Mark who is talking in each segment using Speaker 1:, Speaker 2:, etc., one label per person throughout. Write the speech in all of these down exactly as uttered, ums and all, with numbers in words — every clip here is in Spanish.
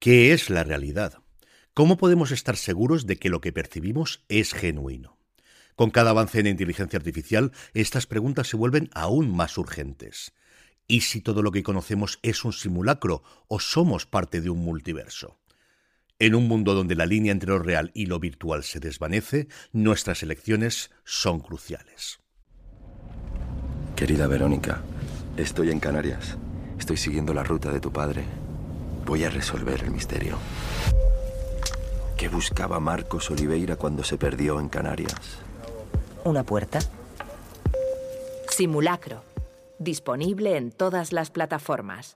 Speaker 1: ¿Qué es la realidad? ¿Cómo podemos estar seguros de que lo que percibimos es genuino? Con cada avance en inteligencia artificial, estas preguntas se vuelven aún más urgentes. ¿Y si todo lo que conocemos es un simulacro o somos parte de un multiverso? En un mundo donde la línea entre lo real y lo virtual se desvanece, nuestras elecciones son cruciales.
Speaker 2: Querida Verónica, estoy en Canarias. Estoy siguiendo la ruta de tu padre. Voy a resolver el misterio. ¿Qué buscaba Marcos Oliveira cuando se perdió en Canarias?
Speaker 3: ¿Una puerta?
Speaker 4: Simulacro. Disponible en todas las plataformas.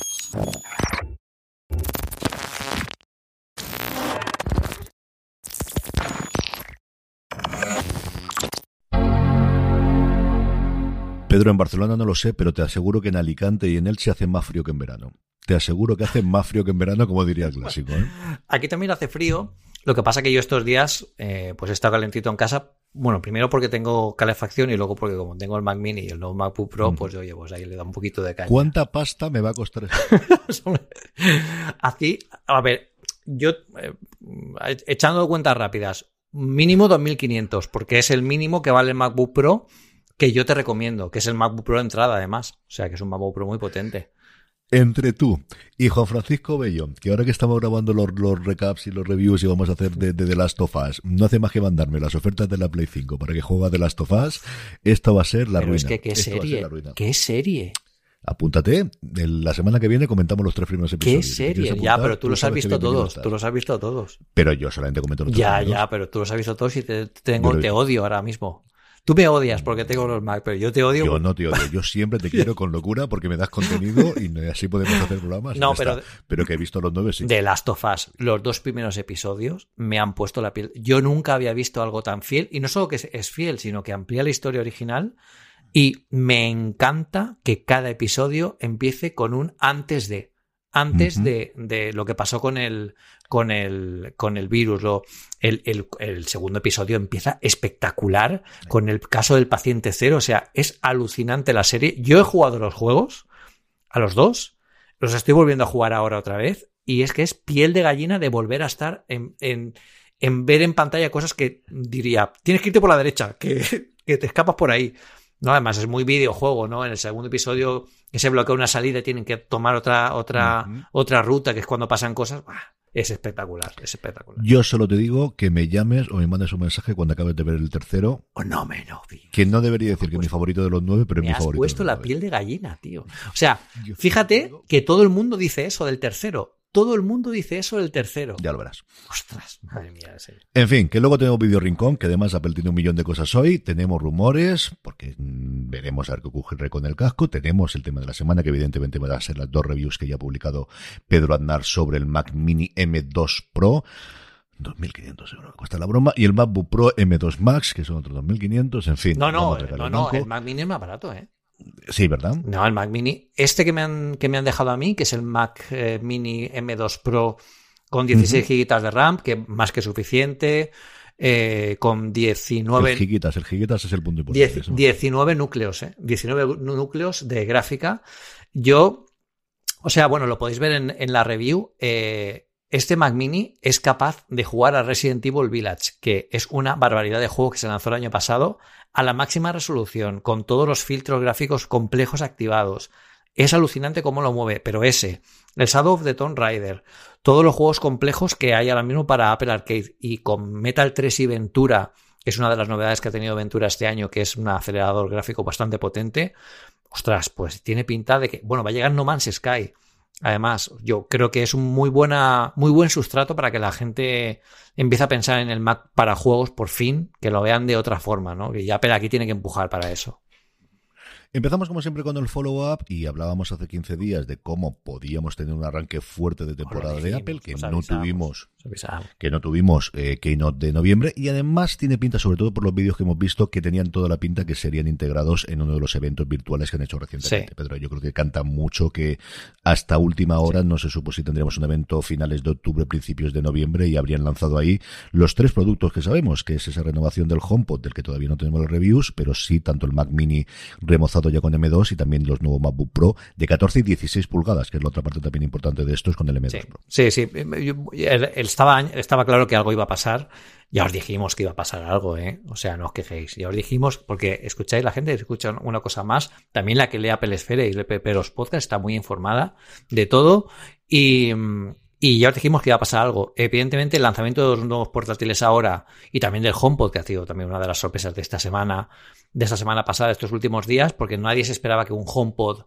Speaker 5: Pedro, en Barcelona no lo sé, pero te aseguro que en Alicante y en Elche hace más frío que en verano. Te aseguro que hace más frío que en verano, como diría el clásico, ¿eh?
Speaker 6: Aquí también hace frío. Lo que pasa que yo estos días eh, pues he estado calentito en casa. Bueno, primero porque tengo calefacción y luego porque como tengo el Mac Mini y el nuevo MacBook Pro, mm. pues oye, pues ahí le da un poquito de caña.
Speaker 5: ¿Cuánta pasta me va a costar eso?
Speaker 6: Así, a ver, yo eh, echando cuentas rápidas, mínimo dos mil quinientos, porque es el mínimo que vale el MacBook Pro que yo te recomiendo, que es el MacBook Pro de entrada además. O sea, que es un MacBook Pro muy potente.
Speaker 5: Entre tú y Juan Francisco Bello, que ahora que estamos grabando los, los recaps y los reviews y vamos a hacer de, de The Last of Us, no hace más que mandarme las ofertas de la Play cinco para que juegue a The Last of Us, esto va a ser la
Speaker 6: Pero
Speaker 5: ruina.
Speaker 6: Es que qué
Speaker 5: esto
Speaker 6: serie, qué serie.
Speaker 5: Apúntate, la semana que viene comentamos los tres primeros episodios.
Speaker 6: ¿Qué serie? Si ya, pero tú, tú los has visto todos, tú los has visto todos.
Speaker 5: Pero yo solamente comento los tres
Speaker 6: Ya,
Speaker 5: primeros.
Speaker 6: ya, pero tú los has visto todos y te, tengo, pero... te odio ahora mismo. Tú me odias porque tengo los Mac, pero yo te odio.
Speaker 5: Yo no te odio, yo siempre te quiero con locura porque me das contenido y así podemos hacer programas.
Speaker 6: No, pero,
Speaker 5: pero que he visto los nueve, sí.
Speaker 6: De Last of Us, los dos primeros episodios me han puesto la piel. Yo nunca había visto algo tan fiel, y no solo que es fiel, sino que amplía la historia original, y me encanta que cada episodio empiece con un antes de. Antes uh-huh. de, de lo que pasó con el, con el, con el virus. Lo, el, el, el segundo episodio empieza espectacular con el caso del paciente cero. O sea, es alucinante la serie. Yo he jugado los juegos, a los dos, los estoy volviendo a jugar ahora otra vez, y es que es piel de gallina de volver a estar en, en, en ver en pantalla cosas que diría, tienes que irte por la derecha, que, que te escapas por ahí. No, además es muy videojuego, ¿no? En el segundo episodio que se bloquea una salida y tienen que tomar otra otra uh-huh. otra ruta, que es cuando pasan cosas. ¡Bah! Es espectacular, es espectacular.
Speaker 5: Yo solo te digo que me llames o me mandes un mensaje cuando acabes de ver el tercero.
Speaker 6: O no me no,
Speaker 5: que no debería decir que es mi favorito de los nueve, pero es mi favorito.
Speaker 6: Me has puesto la piel de gallina, tío. O sea, fíjate que todo el mundo dice eso del tercero. Todo el mundo dice eso del tercero.
Speaker 5: Ya lo verás.
Speaker 6: Ostras, madre mía. Ese.
Speaker 5: En fin, que luego tenemos Video Rincón, que además Apple tiene un millón de cosas hoy. Tenemos rumores, porque mmm, veremos a ver qué ocurre con el casco. Tenemos el tema de la semana, que evidentemente van a ser las dos reviews que ya ha publicado Pedro Aznar sobre el Mac Mini M dos Pro. dos mil quinientos euros cuesta la broma. Y el MacBook Pro M dos Max, que son otros dos mil quinientos. En fin.
Speaker 6: No, no, no, no, el Mac Mini es más barato, ¿eh?
Speaker 5: Sí, ¿verdad?
Speaker 6: No, el Mac Mini, este que me han, que me han dejado a mí, que es el Mac eh, Mini M dos Pro con dieciséis uh-huh. gigas de RAM, que más que suficiente, eh, con diecinueve...
Speaker 5: El gigitas, el gigitas es el punto importante.
Speaker 6: diez, diecinueve núcleos, ¿eh? diecinueve núcleos de gráfica. Yo, o sea, bueno, lo podéis ver en, en la review, eh, este Mac Mini es capaz de jugar a Resident Evil Village, que es una barbaridad de juego que se lanzó el año pasado, a la máxima resolución, con todos los filtros gráficos complejos activados. Es alucinante cómo lo mueve, pero ese, el Shadow of the Tomb Raider, todos los juegos complejos que hay ahora mismo para Apple Arcade, y con Metal tres y Ventura, que es una de las novedades que ha tenido Ventura este año, que es un acelerador gráfico bastante potente, ostras, pues tiene pinta de que, bueno, va a llegar No Man's Sky. Además, yo creo que es un muy buena, muy buen sustrato para que la gente empiece a pensar en el Mac para juegos por fin, que lo vean de otra forma, ¿no? Que ya Apple aquí tiene que empujar para eso.
Speaker 5: Empezamos como siempre con el follow-up y hablábamos hace quince días de cómo podíamos tener un arranque fuerte de temporada de Apple, que no tuvimos que no tuvimos eh, Keynote de noviembre, y además tiene pinta, sobre todo por los vídeos que hemos visto, que tenían toda la pinta que serían integrados en uno de los eventos virtuales que han hecho recientemente. Sí. Pedro, yo creo que canta mucho que hasta última hora sí. no se supo si tendríamos un evento finales de octubre, principios de noviembre, y habrían lanzado ahí los tres productos que sabemos, que es esa renovación del HomePod, del que todavía no tenemos los reviews, pero sí tanto el Mac Mini remozado lanzado ya con eme dos y también los nuevos MacBook Pro de catorce y dieciséis pulgadas, que es la otra parte también importante de esto, es con el eme dos
Speaker 6: sí,
Speaker 5: Pro.
Speaker 6: Sí, sí. Él, él estaba, estaba claro que algo iba a pasar. Ya os dijimos que iba a pasar algo, ¿eh? O sea, no os quejéis. Ya os dijimos, porque escucháis, la gente escucha una cosa más. También la que lee Apple Esfera y lee los podcasts está muy informada de todo. Y... Y ya os dijimos que iba a pasar algo. Evidentemente, el lanzamiento de los nuevos portátiles ahora y también del HomePod, que ha sido también una de las sorpresas de esta semana, de esta semana pasada, de estos últimos días, porque nadie se esperaba que un HomePod,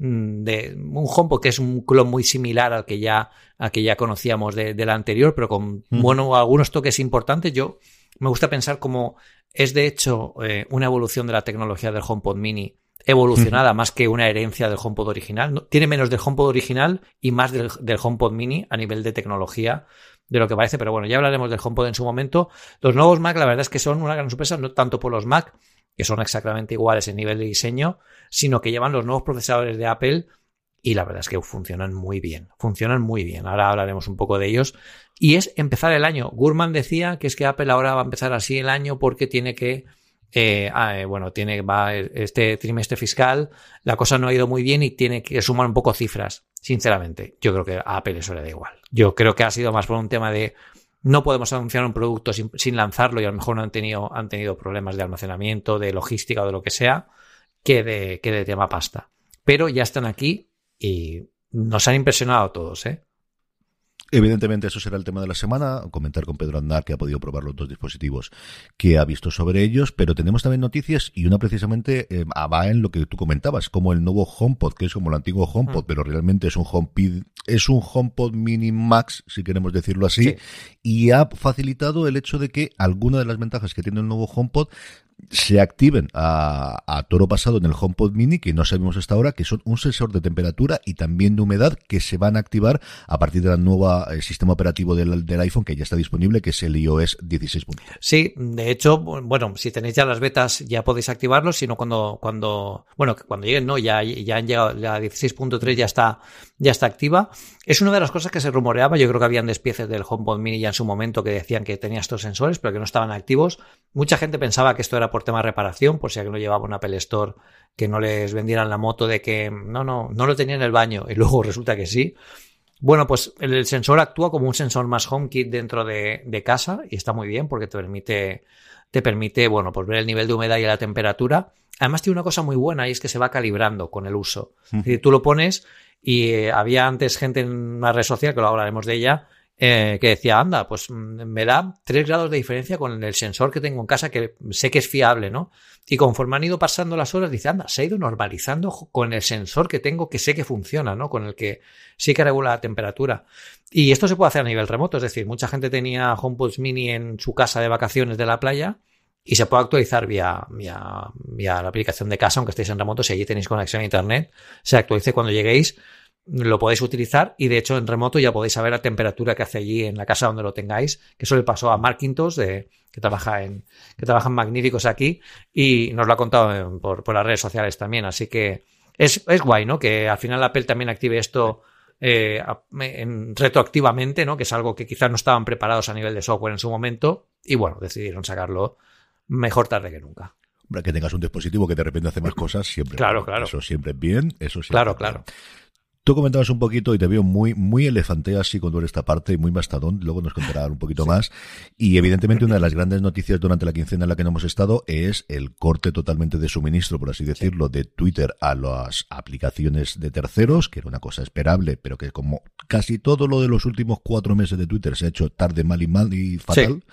Speaker 6: de, un HomePod que es un clon muy similar al que ya, al que ya conocíamos de, de la anterior, pero con, mm. bueno, algunos toques importantes. Yo me gusta pensar como es de hecho eh, una evolución de la tecnología del HomePod Mini, evolucionada uh-huh. más que una herencia del HomePod original. ¿no? Tiene menos del HomePod original y más del, del HomePod Mini a nivel de tecnología de lo que parece, pero bueno, ya hablaremos del HomePod en su momento. Los nuevos Mac, la verdad es que son una gran sorpresa, no tanto por los Mac, que son exactamente iguales en nivel de diseño, sino que llevan los nuevos procesadores de Apple y la verdad es que funcionan muy bien, funcionan muy bien. Ahora hablaremos un poco de ellos. Y es empezar el año. Gurman decía que es que Apple ahora va a empezar así el año porque tiene que Eh, ah, eh, bueno, tiene va este trimestre fiscal, la cosa no ha ido muy bien y tiene que sumar un poco cifras. Sinceramente, yo creo que a Apple eso le da igual. Yo creo que ha sido más por un tema de no podemos anunciar un producto sin, sin lanzarlo y a lo mejor no han tenido, han tenido problemas de almacenamiento, de logística o de lo que sea, que de, que de tema pasta. Pero ya están aquí y nos han impresionado a todos, ¿eh?
Speaker 5: Evidentemente eso será el tema de la semana, comentar con Pedro Aznar que ha podido probar los dos dispositivos que ha visto sobre ellos, pero tenemos también noticias y una precisamente eh, va en lo que tú comentabas, como el nuevo HomePod, que es como el antiguo HomePod, mm. pero realmente es un HomePod, es un HomePod Mini Max, si queremos decirlo así, sí. Y ha facilitado el hecho de que alguna de las ventajas que tiene el nuevo HomePod se activen a, a toro pasado en el HomePod Mini, que no sabemos hasta ahora, que son un sensor de temperatura y también de humedad que se van a activar a partir del nuevo eh, sistema operativo del, del iPhone que ya está disponible, que es el iOS dieciséis punto cero.
Speaker 6: Sí, de hecho, bueno, si tenéis ya las betas ya podéis activarlos, sino cuando, cuando, bueno, cuando lleguen, no, ya, ya han llegado, la dieciséis punto tres ya está, ya está activa. Es una de las cosas que se rumoreaba, yo creo que habían despieces del HomePod Mini ya en su momento que decían que tenía estos sensores, pero que no estaban activos. Mucha gente pensaba que esto era por tema de reparación, por si alguien lo llevaba un Apple Store, que no les vendieran la moto de que no, no, no lo tenía en el baño y luego resulta que sí. Bueno, pues el, el sensor actúa como un sensor más HomeKit dentro de, de casa y está muy bien porque te permite, te permite, bueno, pues ver el nivel de humedad y la temperatura. Además tiene una cosa muy buena y es que se va calibrando con el uso. Uh-huh. Es decir, tú lo pones y eh, había antes gente en una red social, que lo hablaremos de ella, Eh, que decía, anda, pues me da tres grados de diferencia con el sensor que tengo en casa, que sé que es fiable, ¿no? Y conforme han ido pasando las horas, dice, anda, se ha ido normalizando con el sensor que tengo, que sé que funciona, ¿no? Con el que sí que regula la temperatura. Y esto se puede hacer a nivel remoto, es decir, mucha gente tenía HomePods Mini en su casa de vacaciones de la playa y se puede actualizar vía, vía, vía la aplicación de casa, aunque estéis en remoto, si allí tenéis conexión a internet, se actualice cuando lleguéis. Lo podéis utilizar y de hecho en remoto ya podéis saber la temperatura que hace allí en la casa donde lo tengáis, que eso le pasó a Marquintos, de, que trabaja en que trabajan magníficos aquí y nos lo ha contado en, por, por las redes sociales también, así que es, es guay, ¿no? Que al final Apple también active esto eh, en, retroactivamente, ¿no? Que es algo que quizás no estaban preparados a nivel de software en su momento y bueno, decidieron sacarlo mejor tarde que nunca.
Speaker 5: Que tengas un dispositivo que de repente hace más cosas, siempre.
Speaker 6: Claro, claro.
Speaker 5: Eso siempre es bien, eso siempre
Speaker 6: Claro,
Speaker 5: es
Speaker 6: claro.
Speaker 5: Bien. Tú comentabas un poquito y te veo muy muy elefantea así con toda esta parte, muy mastodón, luego nos contará un poquito sí. más. Y evidentemente una de las grandes noticias durante la quincena en la que no hemos estado es el corte totalmente de suministro, por así decirlo, sí. de Twitter a las aplicaciones de terceros, que era una cosa esperable, pero que como casi todo lo de los últimos cuatro meses de Twitter se ha hecho tarde, mal y mal y fatal. Sí.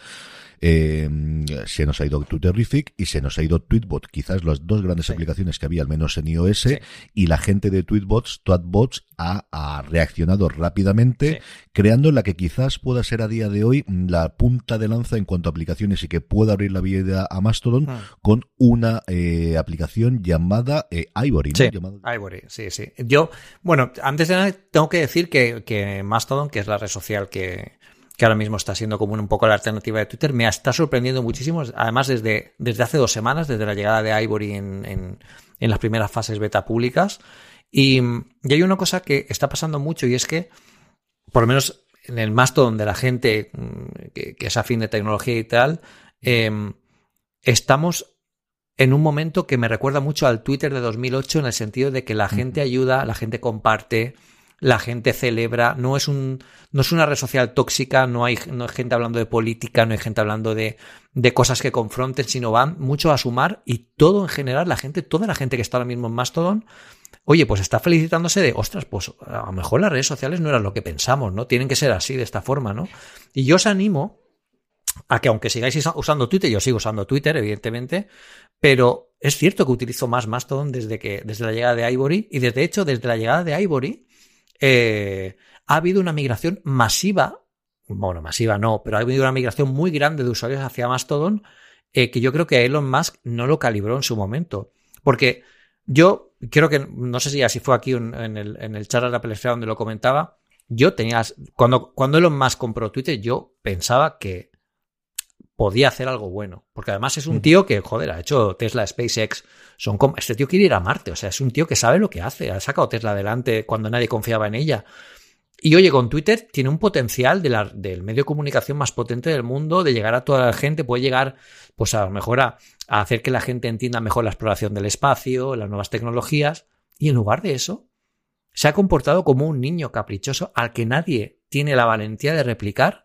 Speaker 5: Eh, se nos ha ido Twitterrific y se nos ha ido Tweetbot, quizás las dos grandes sí. aplicaciones que había al menos en iOS sí. y la gente de Tweetbots, Tweetbots ha, ha reaccionado rápidamente sí. creando la que quizás pueda ser a día de hoy la punta de lanza en cuanto a aplicaciones y que pueda abrir la vida a Mastodon ah. con una eh, aplicación llamada eh, Ivory, ¿no?
Speaker 6: Sí,
Speaker 5: llamada...
Speaker 6: Ivory, sí, sí. Yo, bueno, antes de nada tengo que decir que, que Mastodon, que es la red social que que ahora mismo está siendo como un poco la alternativa de Twitter, me está sorprendiendo muchísimo, además desde, desde hace dos semanas, desde la llegada de Ivory en, en, en las primeras fases beta públicas, y, y hay una cosa que está pasando mucho y es que, por lo menos en el Mastodon de la gente que, que es afín de tecnología y tal, eh, estamos en un momento que me recuerda mucho al Twitter de dos mil ocho en el sentido de que la gente ayuda, la gente comparte, la gente celebra, no es un no es una red social tóxica, no hay, no hay gente hablando de política, no hay gente hablando de, de cosas que confronten, sino van mucho a sumar y todo en general, la gente, toda la gente que está ahora mismo en Mastodon, oye, pues está felicitándose de, ostras, pues a lo mejor las redes sociales no eran lo que pensamos, ¿no? Tienen que ser así, de esta forma, ¿no? Y yo os animo a que aunque sigáis usando Twitter, yo sigo usando Twitter, evidentemente, pero es cierto que utilizo más Mastodon desde que desde la llegada de Ivory, y desde hecho, desde la llegada de Ivory, eh, ha habido una migración masiva, bueno, masiva no, pero ha habido una migración muy grande de usuarios hacia Mastodon, eh, que yo creo que Elon Musk no lo calibró en su momento. Porque yo creo que, no sé si así fue aquí en, en, el, en el chat de la pelesfera donde lo comentaba, yo tenía, cuando, cuando Elon Musk compró Twitter, yo pensaba que podía hacer algo bueno, porque además es un tío que, joder, ha hecho Tesla, SpaceX, son como, este tío quiere ir a Marte, o sea, es un tío que sabe lo que hace, ha sacado Tesla adelante cuando nadie confiaba en ella. Y oye, con Twitter tiene un potencial de la, del medio de comunicación más potente del mundo, de llegar a toda la gente, puede llegar, pues a lo mejor a, a hacer que la gente entienda mejor la exploración del espacio, las nuevas tecnologías, y en lugar de eso, se ha comportado como un niño caprichoso al que nadie tiene la valentía de replicar,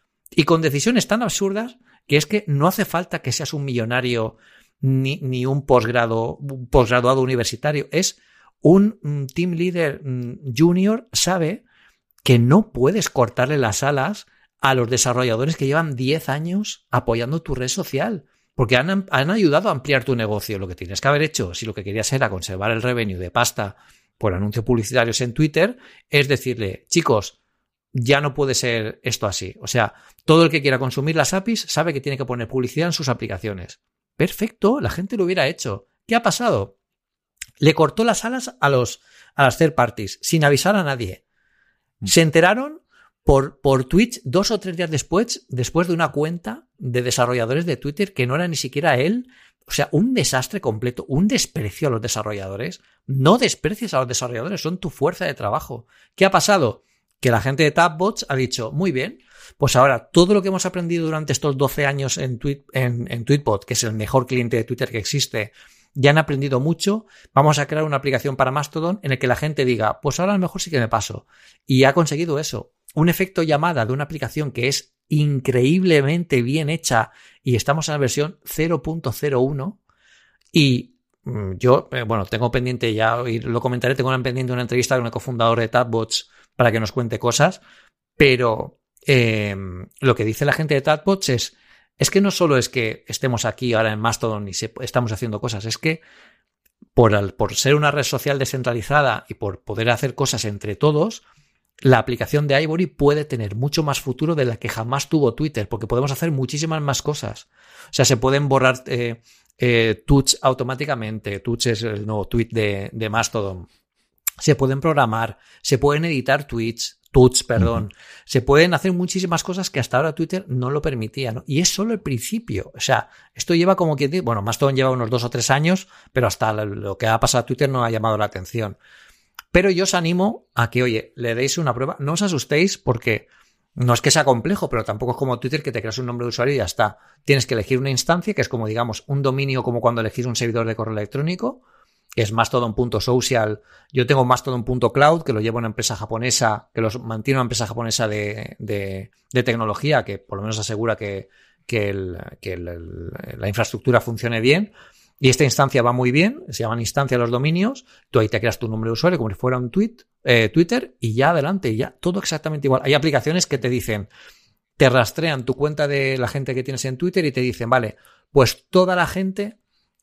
Speaker 6: y con decisiones tan absurdas que es que no hace falta que seas un millonario ni, ni un posgrado, un posgraduado universitario. Es un, un team leader junior, sabe que no puedes cortarle las alas a los desarrolladores que llevan diez años apoyando tu red social, porque han, han ayudado a ampliar tu negocio. Lo que tienes que haber hecho, si lo que querías era conservar el revenue de pasta por anuncios publicitarios en Twitter, es decirle, chicos, ya no puede ser esto así. O sea, todo el que quiera consumir las A P Is sabe que tiene que poner publicidad en sus aplicaciones. Perfecto, la gente lo hubiera hecho. ¿Qué ha pasado? Le cortó las alas a los a las third parties sin avisar a nadie. Se enteraron por, por tweets dos o tres días después, después de una cuenta de desarrolladores de Twitter que no era ni siquiera él. O sea, un desastre completo, un desprecio a los desarrolladores. No desprecies a los desarrolladores, son tu fuerza de trabajo. ¿Qué ha pasado? Que la gente de Tapbots ha dicho, muy bien, pues ahora todo lo que hemos aprendido durante estos doce años en, tweet, en, en Tweetbot, que es el mejor cliente de Twitter que existe, ya han aprendido mucho, vamos a crear una aplicación para Mastodon en el que la gente diga, pues ahora a lo mejor sí que me paso. Y ha conseguido eso. Un efecto llamada de una aplicación que es increíblemente bien hecha y estamos en la versión cero punto cero uno y yo, eh, bueno, tengo pendiente ya, y lo comentaré, tengo pendiente una entrevista con el cofundador de Tapbots para que nos cuente cosas, pero eh, lo que dice la gente de Tapbots es, es que no solo es que estemos aquí ahora en Mastodon y se, estamos haciendo cosas, es que por, al, por ser una red social descentralizada y por poder hacer cosas entre todos, la aplicación de Ivory puede tener mucho más futuro de la que jamás tuvo Twitter, porque podemos hacer muchísimas más cosas. O sea, se pueden borrar eh, eh, tweets automáticamente. Tweets es el nuevo tweet de, de Mastodon. Se pueden programar, se pueden editar tweets, tweets, perdón. Uh-huh. Se pueden hacer muchísimas cosas que hasta ahora Twitter no lo permitía, ¿no? Y es solo el principio. O sea, esto lleva como que, bueno, Mastodon lleva unos dos o tres años, pero hasta lo que ha pasado a Twitter no ha llamado la atención. Pero yo os animo a que, oye, le deis una prueba. No os asustéis porque no es que sea complejo, pero tampoco es como Twitter que te creas un nombre de usuario y ya está. Tienes que elegir una instancia que es como, digamos, un dominio como cuando elegís un servidor de correo electrónico, que es mastodon punto social. Yo tengo mastodon punto cloud, que lo lleva una empresa japonesa, que los mantiene una empresa japonesa de, de, de tecnología, que por lo menos asegura que, que, el, que el, el, la infraestructura funcione bien. Y esta instancia va muy bien, se llaman instancia los dominios, tú ahí te creas tu nombre de usuario como si fuera un tweet, eh, Twitter y ya adelante, y ya todo exactamente igual. Hay aplicaciones que te dicen, te rastrean tu cuenta de la gente que tienes en Twitter y te dicen, vale, pues toda la gente,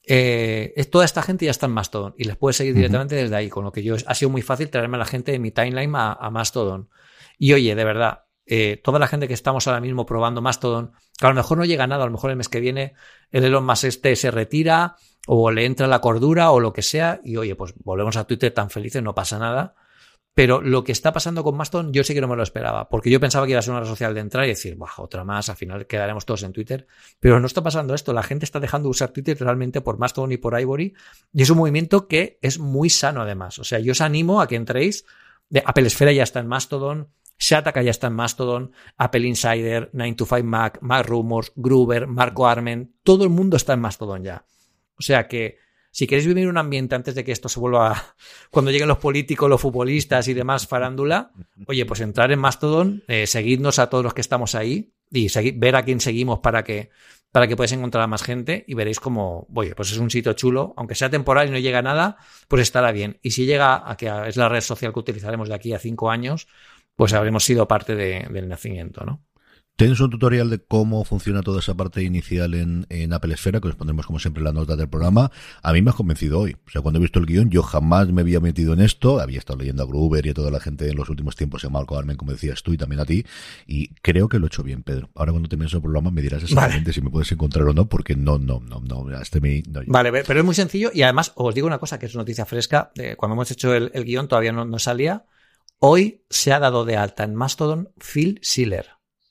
Speaker 6: eh, toda esta gente ya está en Mastodon y les puedes seguir directamente uh-huh. desde ahí, con lo que yo ha sido muy fácil traerme a la gente de mi timeline a, a Mastodon. Y oye, de verdad, Eh, toda la gente que estamos ahora mismo probando Mastodon, que a lo mejor no llega a nada, a lo mejor el mes que viene el Elon Musk este se retira o le entra la cordura o lo que sea y oye, pues volvemos a Twitter tan felices, no pasa nada. Pero lo que está pasando con Mastodon yo sí que no me lo esperaba, porque yo pensaba que iba a ser una red social de entrar y decir, baja otra más, al final quedaremos todos en Twitter, pero no está pasando esto, la gente está dejando de usar Twitter realmente por Mastodon y por Ivory y es un movimiento que es muy sano además. O sea, yo os animo a que entréis, Apple Esfera ya está en Mastodon, Shataka ya está en Mastodon, Apple Insider, nine to five Mac, Mac Rumors, Groover, Marco Armen, todo el mundo está en Mastodon ya. O sea que si queréis vivir un ambiente antes de que esto se vuelva, a, cuando lleguen los políticos, los futbolistas y demás farándula, oye, pues entrar en Mastodon, eh, seguidnos a todos los que estamos ahí y seguir, ver a quién seguimos para que, para que podáis encontrar a más gente y veréis como, oye, pues es un sitio chulo, aunque sea temporal y no llega a nada, pues estará bien. Y si llega a que es la red social que utilizaremos de aquí a cinco años, pues habremos sido parte de, del nacimiento, ¿no?
Speaker 5: Tienes un tutorial de cómo funciona toda esa parte inicial en, en Apple Esfera, que os pondremos como siempre en la nota del programa. A mí me has convencido hoy. O sea, cuando he visto el guión, yo jamás me había metido en esto. Había estado leyendo a Gruber y a toda la gente en los últimos tiempos, a Marco Armen, como decías tú, y también a ti. Y creo que lo he hecho bien, Pedro. Ahora cuando termines el programa me dirás exactamente vale. si me puedes encontrar o no, porque no, no, no, no. Este me, no
Speaker 6: vale, pero es muy sencillo y además os digo una cosa que es noticia fresca. De cuando hemos hecho el, el guión todavía no, no salía. Hoy se ha dado de alta en Mastodon Phil Schiller.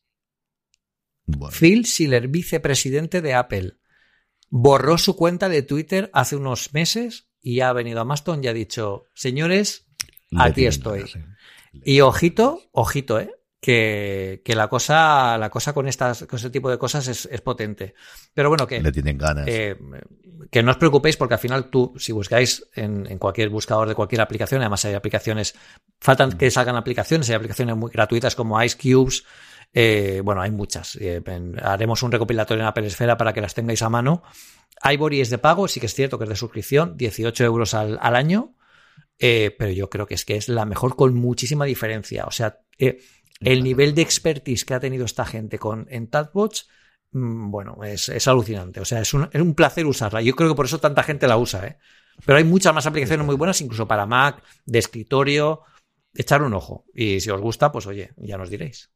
Speaker 6: Bueno. Phil Schiller, vicepresidente de Apple, borró su cuenta de Twitter hace unos meses y ha venido a Mastodon y ha dicho, señores, aquí estoy. Y ojito, ojito, eh, que, que la cosa, la cosa con estas, con este tipo de cosas es, es potente. Pero bueno, que
Speaker 5: le tienen ganas.
Speaker 6: Eh, que no os preocupéis porque al final tú, si buscáis en, en cualquier buscador de cualquier aplicación, además hay aplicaciones, faltan que salgan aplicaciones, hay aplicaciones muy gratuitas como Ice Cubes. Eh, bueno, hay muchas. Eh, haremos un recopilatorio en Apple Esfera para que las tengáis a mano. Ivory es de pago, sí que es cierto que es de suscripción, dieciocho euros al, al año, eh, pero yo creo que es que es la mejor con muchísima diferencia. O sea, eh, el nivel de expertise que ha tenido esta gente con en TouchWatch, mmm, bueno, es, es alucinante. O sea, es un, es un placer usarla. Yo creo que por eso tanta gente la usa, ¿eh? Pero hay muchas más aplicaciones muy buenas, incluso para Mac, de escritorio. Echar un ojo. Y si os gusta, pues oye, ya nos diréis.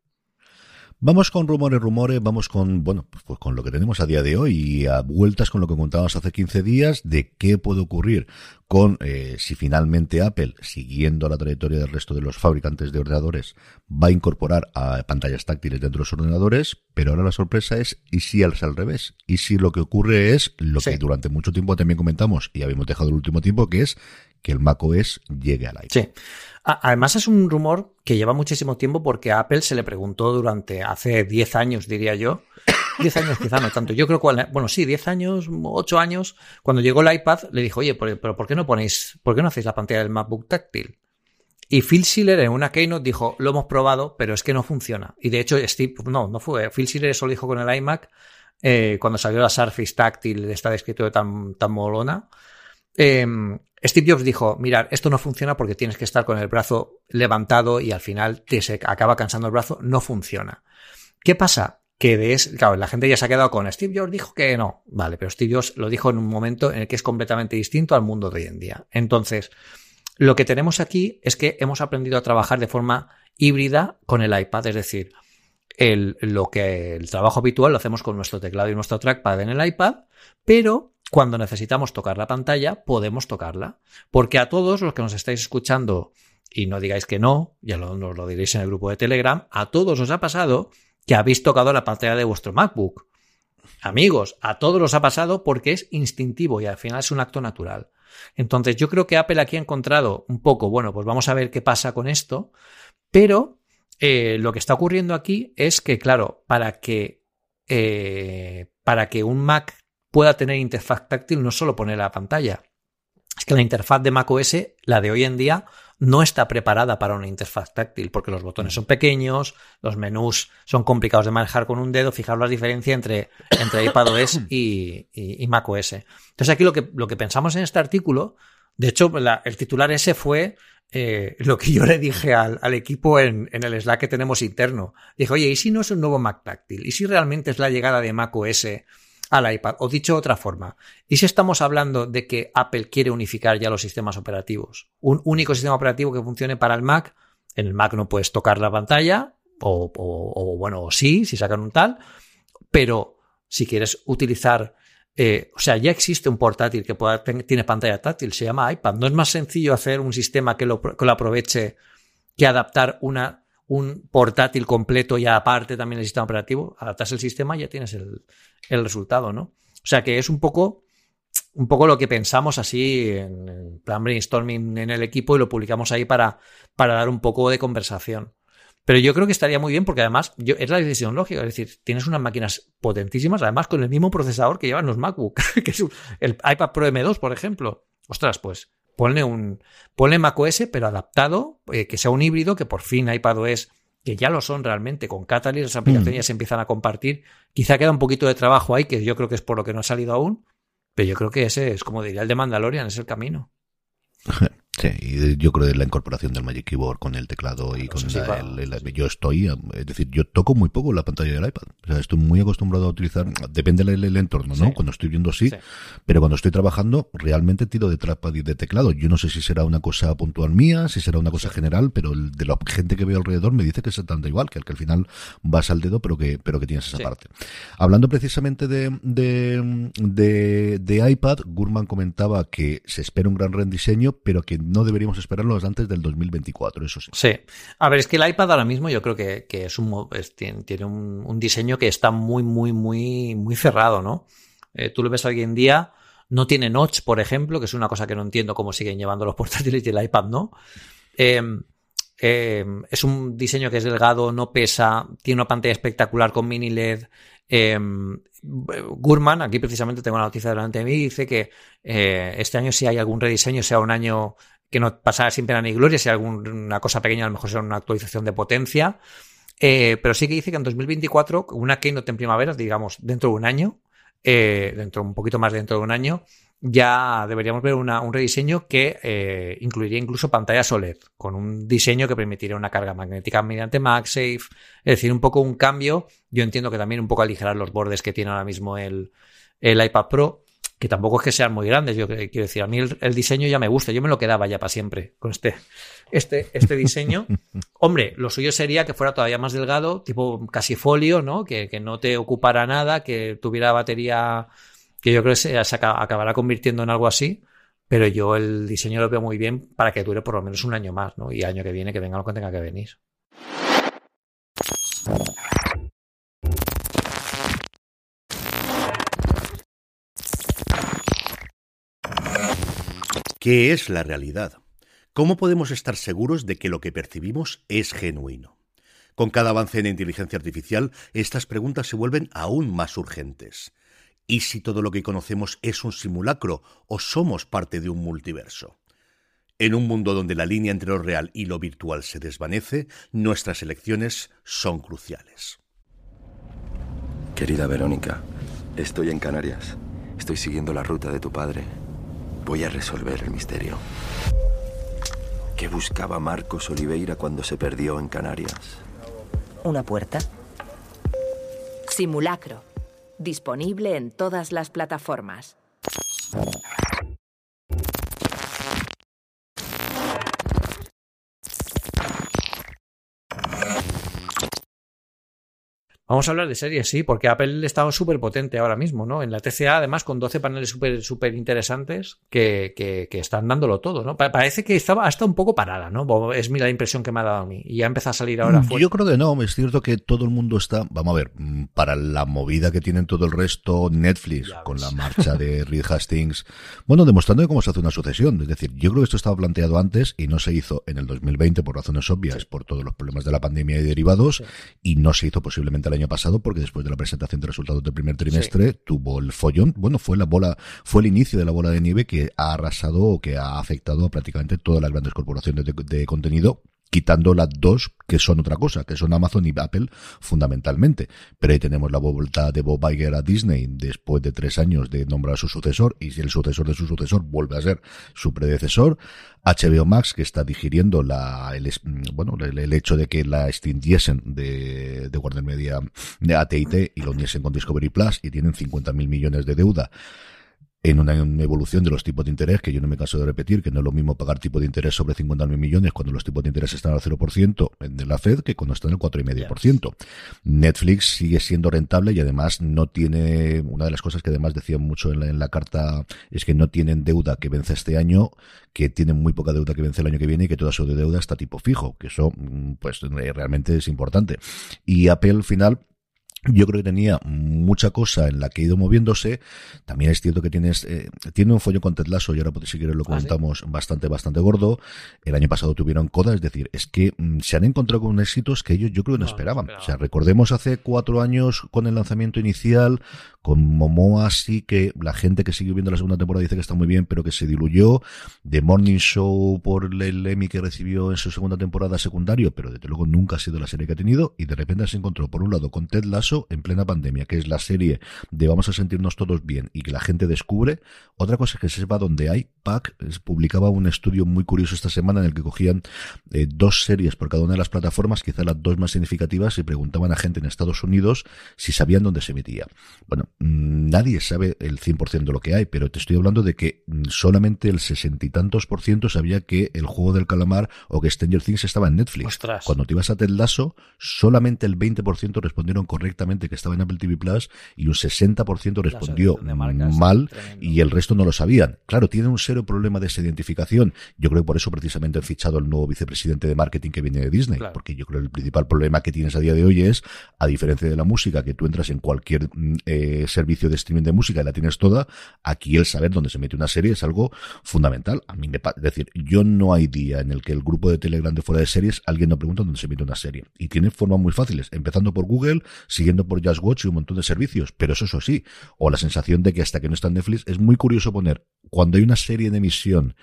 Speaker 5: Vamos con rumores, rumores, vamos con, bueno, pues con lo que tenemos a día de hoy y a vueltas con lo que contábamos hace quince días de qué puede ocurrir con eh, si finalmente Apple, siguiendo la trayectoria del resto de los fabricantes de ordenadores, va a incorporar a pantallas táctiles dentro de los ordenadores, pero ahora la sorpresa es, ¿y si es al revés? ¿Y si lo que ocurre es lo sí. que durante mucho tiempo también comentamos y habíamos dejado el último tiempo, que es que el macOS llegue al iPad?
Speaker 6: Sí. Además es un rumor que lleva muchísimo tiempo porque a Apple se le preguntó durante hace diez años, diría yo. diez años quizá no tanto. Yo creo que, bueno, sí, diez años, ocho años, cuando llegó el iPad, le dijo, oye, pero ¿por qué no ponéis, por qué no hacéis la pantalla del MacBook táctil? Y Phil Schiller en una keynote dijo, lo hemos probado, pero es que no funciona. Y de hecho, Steve, no, no fue. Phil Schiller eso lo dijo con el iMac, eh, cuando salió la Surface táctil de esta de escritorio tan, tan molona. Eh, Steve Jobs dijo, mirad, esto no funciona porque tienes que estar con el brazo levantado y al final te se acaba cansando el brazo, no funciona. ¿Qué pasa? Que de es, claro, la gente ya se ha quedado con Steve Jobs dijo que no. Vale, pero Steve Jobs lo dijo en un momento en el que es completamente distinto al mundo de hoy en día. Entonces, lo que tenemos aquí es que hemos aprendido a trabajar de forma híbrida con el iPad, es decir, el, lo que el trabajo habitual lo hacemos con nuestro teclado y nuestro trackpad en el iPad, pero cuando necesitamos tocar la pantalla, podemos tocarla. Porque a todos los que nos estáis escuchando, y no digáis que no, ya lo, nos lo diréis en el grupo de Telegram, a todos os ha pasado que habéis tocado la pantalla de vuestro MacBook. Amigos, a todos os ha pasado porque es instintivo y al final es un acto natural. Entonces yo creo que Apple aquí ha encontrado un poco, bueno, pues vamos a ver qué pasa con esto, pero eh, lo que está ocurriendo aquí es que, claro, para que, eh, para que un Mac pueda tener interfaz táctil, no solo poner la pantalla. Es que la interfaz de macOS, la de hoy en día, no está preparada para una interfaz táctil, porque los botones son pequeños, los menús son complicados de manejar con un dedo. Fijaros la diferencia entre, entre iPadOS y, y, y macOS. Entonces aquí lo que, lo que pensamos en este artículo, de hecho, la, el titular ese fue eh, lo que yo le dije al, al equipo en, en el Slack que tenemos interno. Dije, oye, ¿y si no es un nuevo Mac táctil? ¿Y si realmente es la llegada de macOS al iPad? O dicho de otra forma, ¿y si estamos hablando de que Apple quiere unificar ya los sistemas operativos? Un único sistema operativo que funcione para el Mac. En el Mac no puedes tocar la pantalla, o, o, o bueno, o sí, si sacan un tal, pero si quieres utilizar, eh, o sea, ya existe un portátil que pueda, tiene pantalla táctil, se llama iPad. ¿No es más sencillo hacer un sistema que lo, que lo aproveche que adaptar una un portátil completo y aparte también el sistema operativo? Adaptas el sistema y ya tienes el, el resultado, ¿no? O sea que es un poco, un poco lo que pensamos así en, en plan brainstorming en el equipo y lo publicamos ahí para, para dar un poco de conversación. Pero yo creo que estaría muy bien porque además yo, es la decisión lógica. Es decir, tienes unas máquinas potentísimas, además con el mismo procesador que llevan los MacBook, que es el iPad Pro M dos, por ejemplo. Ostras, pues ponle un ponle macOS, pero adaptado, eh, que sea un híbrido, que por fin iPadOS, que ya lo son realmente, con Catalyst las aplicaciones mm. ya se empiezan a compartir. Quizá queda un poquito de trabajo ahí, que yo creo que es por lo que no ha salido aún, pero yo creo que ese es, como diría el de Mandalorian, es el camino.
Speaker 5: Sí, y yo creo que la incorporación del Magic Keyboard con el teclado y con sí, la, claro. el, el, yo estoy, es decir, yo toco muy poco la pantalla del iPad. O sea, estoy muy acostumbrado a utilizar, depende del, del entorno, ¿no? Sí. Cuando estoy viendo sí, sí, pero cuando estoy trabajando realmente tiro de trackpad y de teclado. Yo no sé si será una cosa puntual mía, si será una cosa sí. general, pero el, de la gente que veo alrededor me dice que es exactamente igual, que al que al final vas al dedo, pero que pero que tienes esa sí. parte. Hablando precisamente de de, de de iPad, Gurman comentaba que se espera un gran rediseño, pero que no deberíamos esperar antes del dos mil veinticuatro, eso sí.
Speaker 6: Sí. A ver, es que el iPad ahora mismo yo creo que, que es un es, tiene, tiene un, un diseño que está muy, muy, muy, muy cerrado, ¿no? Eh, tú lo ves hoy en día, no tiene notch, por ejemplo, que es una cosa que no entiendo cómo siguen llevando los portátiles y el iPad, ¿no? Eh, eh, es un diseño que es delgado, no pesa, tiene una pantalla espectacular con mini L E D. Eh, Gurman, aquí precisamente tengo una noticia delante de mí, dice que eh, este año si hay algún rediseño, sea un año que no pasará sin pena ni gloria, si hay alguna cosa pequeña a lo mejor será una actualización de potencia, eh, pero sí que dice que en dos mil veinticuatro, una Keynote en primavera, digamos dentro de un año, eh, dentro un poquito más dentro de un año, ya deberíamos ver una, un rediseño que eh, incluiría incluso pantallas O L E D, con un diseño que permitiría una carga magnética mediante MagSafe, es decir, un poco un cambio. Yo entiendo que también un poco aligerar los bordes que tiene ahora mismo el, el iPad Pro, que tampoco es que sean muy grandes. Yo quiero decir, a mí el, el diseño ya me gusta, yo me lo quedaba ya para siempre con este, este, este diseño. Hombre, lo suyo sería que fuera todavía más delgado, tipo casi folio, ¿no? Que, que no te ocupara nada, que tuviera batería, que yo creo que se, se acabará convirtiendo en algo así, pero yo el diseño lo veo muy bien para que dure por lo menos un año más, ¿no? Y el año que viene que venga lo que tenga que venir.
Speaker 1: ¿Qué es la realidad? ¿Cómo podemos estar seguros de que lo que percibimos es genuino? Con cada avance en inteligencia artificial, estas preguntas se vuelven aún más urgentes. ¿Y si todo lo que conocemos es un simulacro o somos parte de un multiverso? En un mundo donde la línea entre lo real y lo virtual se desvanece, nuestras elecciones son cruciales.
Speaker 2: Querida Verónica, estoy en Canarias. Estoy siguiendo la ruta de tu padre. Voy a resolver el misterio. ¿Qué buscaba Marcos Oliveira cuando se perdió en Canarias?
Speaker 4: ¿Una puerta? Simulacro. Disponible en todas las plataformas.
Speaker 6: Vamos a hablar de series, sí, porque Apple está súper potente ahora mismo, ¿no? En la T C A, además, con doce paneles súper súper interesantes que, que, que están dándolo todo, ¿no? Parece que estaba hasta un poco parada, ¿no? Es la impresión que me ha dado a mí. Y ya empieza a salir ahora fuera.
Speaker 5: Yo creo que no, es cierto que todo el mundo está, vamos a ver, para la movida que tienen todo el resto, Netflix, con la marcha de Reed Hastings, bueno, demostrando cómo se hace una sucesión. Es decir, yo creo que esto estaba planteado antes y no se hizo en el dos mil veinte por razones obvias, sí. por todos los problemas de la pandemia y derivados, sí. y no se hizo posiblemente el año pasado porque después de la presentación de resultados del primer trimestre sí. tuvo el follón, bueno, fue la bola, fue el inicio de la bola de nieve que ha arrasado o que ha afectado a prácticamente todas las grandes corporaciones de, de contenido, quitando las dos que son otra cosa, que son Amazon y Apple fundamentalmente. Pero ahí tenemos la vuelta de Bob Iger a Disney después de tres años de nombrar a su sucesor, y si el sucesor de su sucesor vuelve a ser su predecesor. H B O Max, que está digiriendo la, el, bueno, el, el hecho de que la extinguiesen de, de Warner Media de A T and T y lo uniesen con Discovery Plus y tienen cincuenta mil millones de deuda. En una evolución de los tipos de interés, que yo no me canso de repetir, que no es lo mismo pagar tipo de interés sobre cincuenta mil millones cuando los tipos de interés están al cero por ciento de la Fed que cuando están al cuatro coma cinco por ciento. Netflix sigue siendo rentable y además no tiene, una de las cosas que además decían mucho en la, en la carta es que no tienen deuda que vence este año, que tienen muy poca deuda que vence el año que viene y que toda su deuda está tipo fijo, que eso pues realmente es importante. Y Apple al final Yo creo que tenía mucha cosa en la que ha ido moviéndose. También es cierto que tienes eh, tiene un follón con Ted Lasso y ahora pues, si quieres lo comentamos. ¿Ah, sí? bastante, bastante gordo. El año pasado tuvieron Coda, es decir, es que mm, se han encontrado con éxitos que ellos yo creo que no, no esperaban. No esperaban. O sea, recordemos hace cuatro años con el lanzamiento inicial, con Momoa, sí que la gente que sigue viendo la segunda temporada dice que está muy bien, pero que se diluyó. The Morning Show por el Emmy que recibió en su segunda temporada secundario, pero desde luego nunca ha sido la serie que ha tenido, y de repente se encontró por un lado con Ted Lasso en plena pandemia, que es la serie de vamos a sentirnos todos bien y que la gente descubre. Otra cosa es que se sepa dónde hay. Pac publicaba un estudio muy curioso esta semana en el que cogían eh, dos series por cada una de las plataformas, quizá las dos más significativas, y preguntaban a gente en Estados Unidos si sabían dónde se emitía. Bueno, mmm, nadie sabe el cien por ciento de lo que hay, pero te estoy hablando de que mmm, solamente el sesenta y tantos por ciento sabía que el juego del calamar o que Stranger Things estaba en Netflix.
Speaker 6: Ostras.
Speaker 5: Cuando te ibas a Ted Lasso, solamente el veinte por ciento respondieron correctamente que estaba en Apple T V Plus y un sesenta por ciento respondió mal y el resto no lo sabían. Claro, tiene un serio problema de esa identificación. Yo creo que por eso precisamente han fichado el nuevo vicepresidente de marketing que viene de Disney, claro. Porque yo creo que el principal problema que tienes a día de hoy es, a diferencia de la música, que tú entras en cualquier eh, servicio de streaming de música y la tienes toda, aquí el saber dónde se mete una serie es algo fundamental. A mí me parece, es decir, yo no hay día en el que el grupo de Telegram de fuera de series alguien no pregunta dónde se mete una serie. Y tiene formas muy fáciles, empezando por Google, siguiendo por Just Watch y un montón de servicios, pero eso es así. O la sensación de que hasta que no está en Netflix, es muy curioso poner, cuando hay una serie en emisión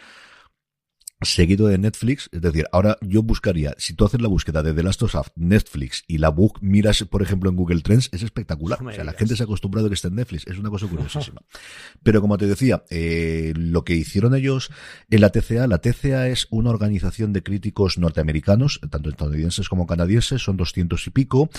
Speaker 5: seguido de Netflix, es decir, ahora yo buscaría, si tú haces la búsqueda de The Last of Us, Netflix, y la book miras, por ejemplo, en Google Trends, es espectacular. O sea, la gente se ha acostumbrado a que esté en Netflix, es una cosa curiosísima. Pero como te decía, eh, lo que hicieron ellos en la T C A, la T C A es una organización de críticos norteamericanos, tanto estadounidenses como canadienses, son doscientos y pico,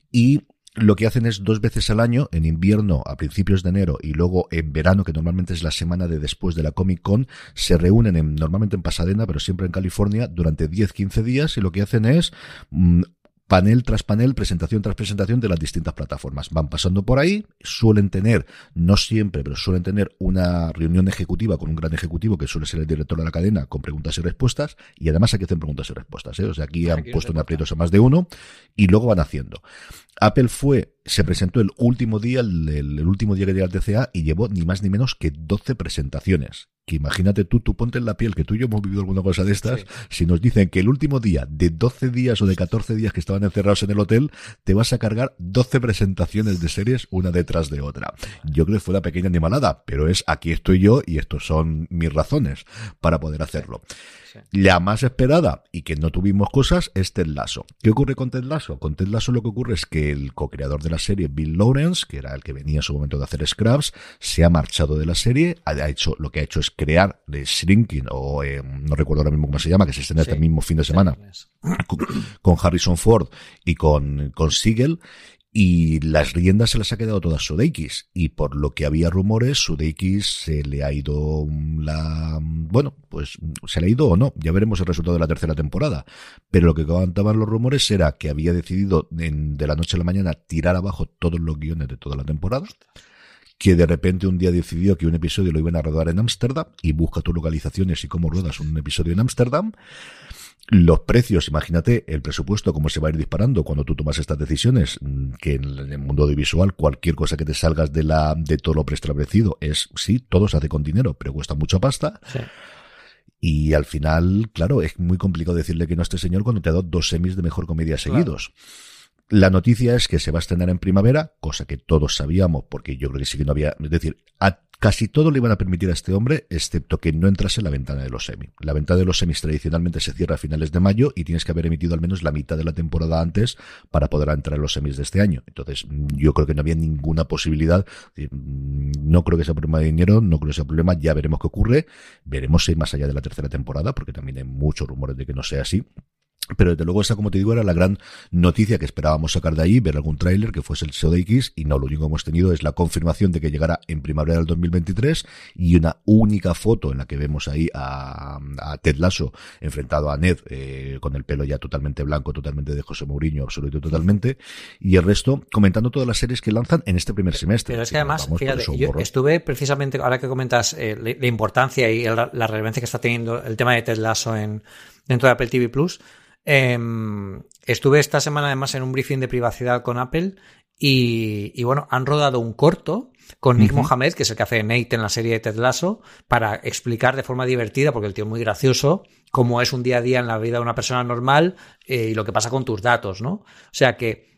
Speaker 5: y lo que hacen es dos veces al año, en invierno a principios de enero y luego en verano, que normalmente es la semana de después de la Comic Con, se reúnen en, normalmente en Pasadena, pero siempre en California, durante diez a quince días, y lo que hacen es mmm, panel tras panel, presentación tras presentación de las distintas plataformas. Van pasando por ahí, suelen tener, no siempre, pero suelen tener una reunión ejecutiva con un gran ejecutivo que suele ser el director de la cadena, con preguntas y respuestas, y además aquí hacen preguntas y respuestas, ¿eh? O sea, aquí han aquí puesto en aprietos a más de uno, y luego van haciendo. Apple fue, se presentó el último día, el, el, el último día que llega al T C A, y llevó ni más ni menos que doce presentaciones. Que imagínate tú, tú ponte en la piel, que tú y yo hemos vivido alguna cosa de estas, sí. Si nos dicen que el último día de doce días o de catorce días que estaban encerrados en el hotel, te vas a cargar doce presentaciones de series una detrás de otra. Yo creo que fue una pequeña animalada, pero es aquí estoy yo y estos son mis razones para poder hacerlo. Sí. Sí. La más esperada, y que no tuvimos cosas, es Ted Lasso. ¿Qué ocurre con Ted Lasso? Con Ted Lasso lo que ocurre es que el co-creador de la serie, Bill Lawrence, que era el que venía en su momento de hacer Scrubs, se ha marchado de la serie, ha hecho, lo que ha hecho es crear de Shrinking, o eh, no recuerdo ahora mismo cómo se llama, que se estrena sí, este mismo fin de semana, con, con Harrison Ford y con, con Siegel, y las riendas se las ha quedado todas Sudeikis, y por lo que había rumores, Sudeikis se le ha ido la, bueno, pues se le ha ido o no, ya veremos el resultado de la tercera temporada, pero lo que contaban los rumores era que había decidido en, de la noche a la mañana tirar abajo todos los guiones de toda la temporada, que de repente un día decidió que un episodio lo iban a rodar en Ámsterdam, y busca tus localizaciones y cómo ruedas un episodio en Ámsterdam. Los precios, imagínate el presupuesto, cómo se va a ir disparando cuando tú tomas estas decisiones, que en el mundo audiovisual cualquier cosa que te salgas de la de todo lo preestablecido es, sí, todo se hace con dinero, pero cuesta mucha pasta. Sí. Y al final, claro, es muy complicado decirle que no a este señor cuando te ha dado dos semis de mejor comedia claro. seguidos. La noticia es que se va a estrenar en primavera, cosa que todos sabíamos, porque yo creo que sí que no había, es decir, a casi todo le iban a permitir a este hombre, excepto que no entrase en la ventana de los semis. La ventana de los semis tradicionalmente se cierra a finales de mayo y tienes que haber emitido al menos la mitad de la temporada antes para poder entrar en los semis de este año. Entonces, yo creo que no había ninguna posibilidad. No creo que sea problema de dinero, no creo que sea problema, ya veremos qué ocurre. Veremos si hay más allá de la tercera temporada, porque también hay muchos rumores de que no sea así. Pero desde luego esa, como te digo, era la gran noticia que esperábamos sacar de ahí, ver algún tráiler que fuese el Sudeikis, y no, lo único que hemos tenido es la confirmación de que llegará en primavera del dos mil veintitrés, y una única foto en la que vemos ahí a, a Ted Lasso enfrentado a Ned, eh, con el pelo ya totalmente blanco, totalmente de José Mourinho, absoluto y totalmente, y el resto comentando todas las series que lanzan en este primer semestre.
Speaker 6: Pero es que además, fíjate, yo estuve precisamente, ahora que comentas eh, la, la importancia y la, la relevancia que está teniendo el tema de Ted Lasso en, dentro de Apple T V Plus, Eh, estuve esta semana además en un briefing de privacidad con Apple, Y, y bueno, han rodado un corto con Nick
Speaker 5: Uh-huh.
Speaker 6: Mohammed, que es el que hace Nate en la serie de Ted Lasso, para explicar de forma divertida, porque el tío es muy gracioso, cómo es un día a día en la vida de una persona normal eh, y lo que pasa con tus datos, ¿no? O sea que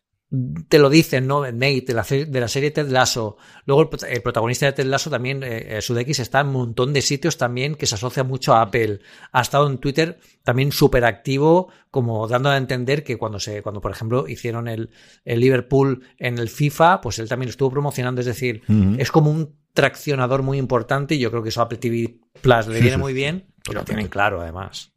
Speaker 6: te lo dicen, ¿no? Nate, de la, de la serie Ted Lasso. Luego el, el protagonista de Ted Lasso también, eh, Sudeikis, está en un montón de sitios también que se asocia mucho a Apple. Ha estado en Twitter también súper activo, como dando a entender que cuando, se, cuando por ejemplo, hicieron el, el Liverpool en el FIFA, pues él también lo estuvo promocionando. Es decir, uh-huh. es como un traccionador muy importante y yo creo que eso a Apple T V Plus le viene muy bien y lo tienen claro, además.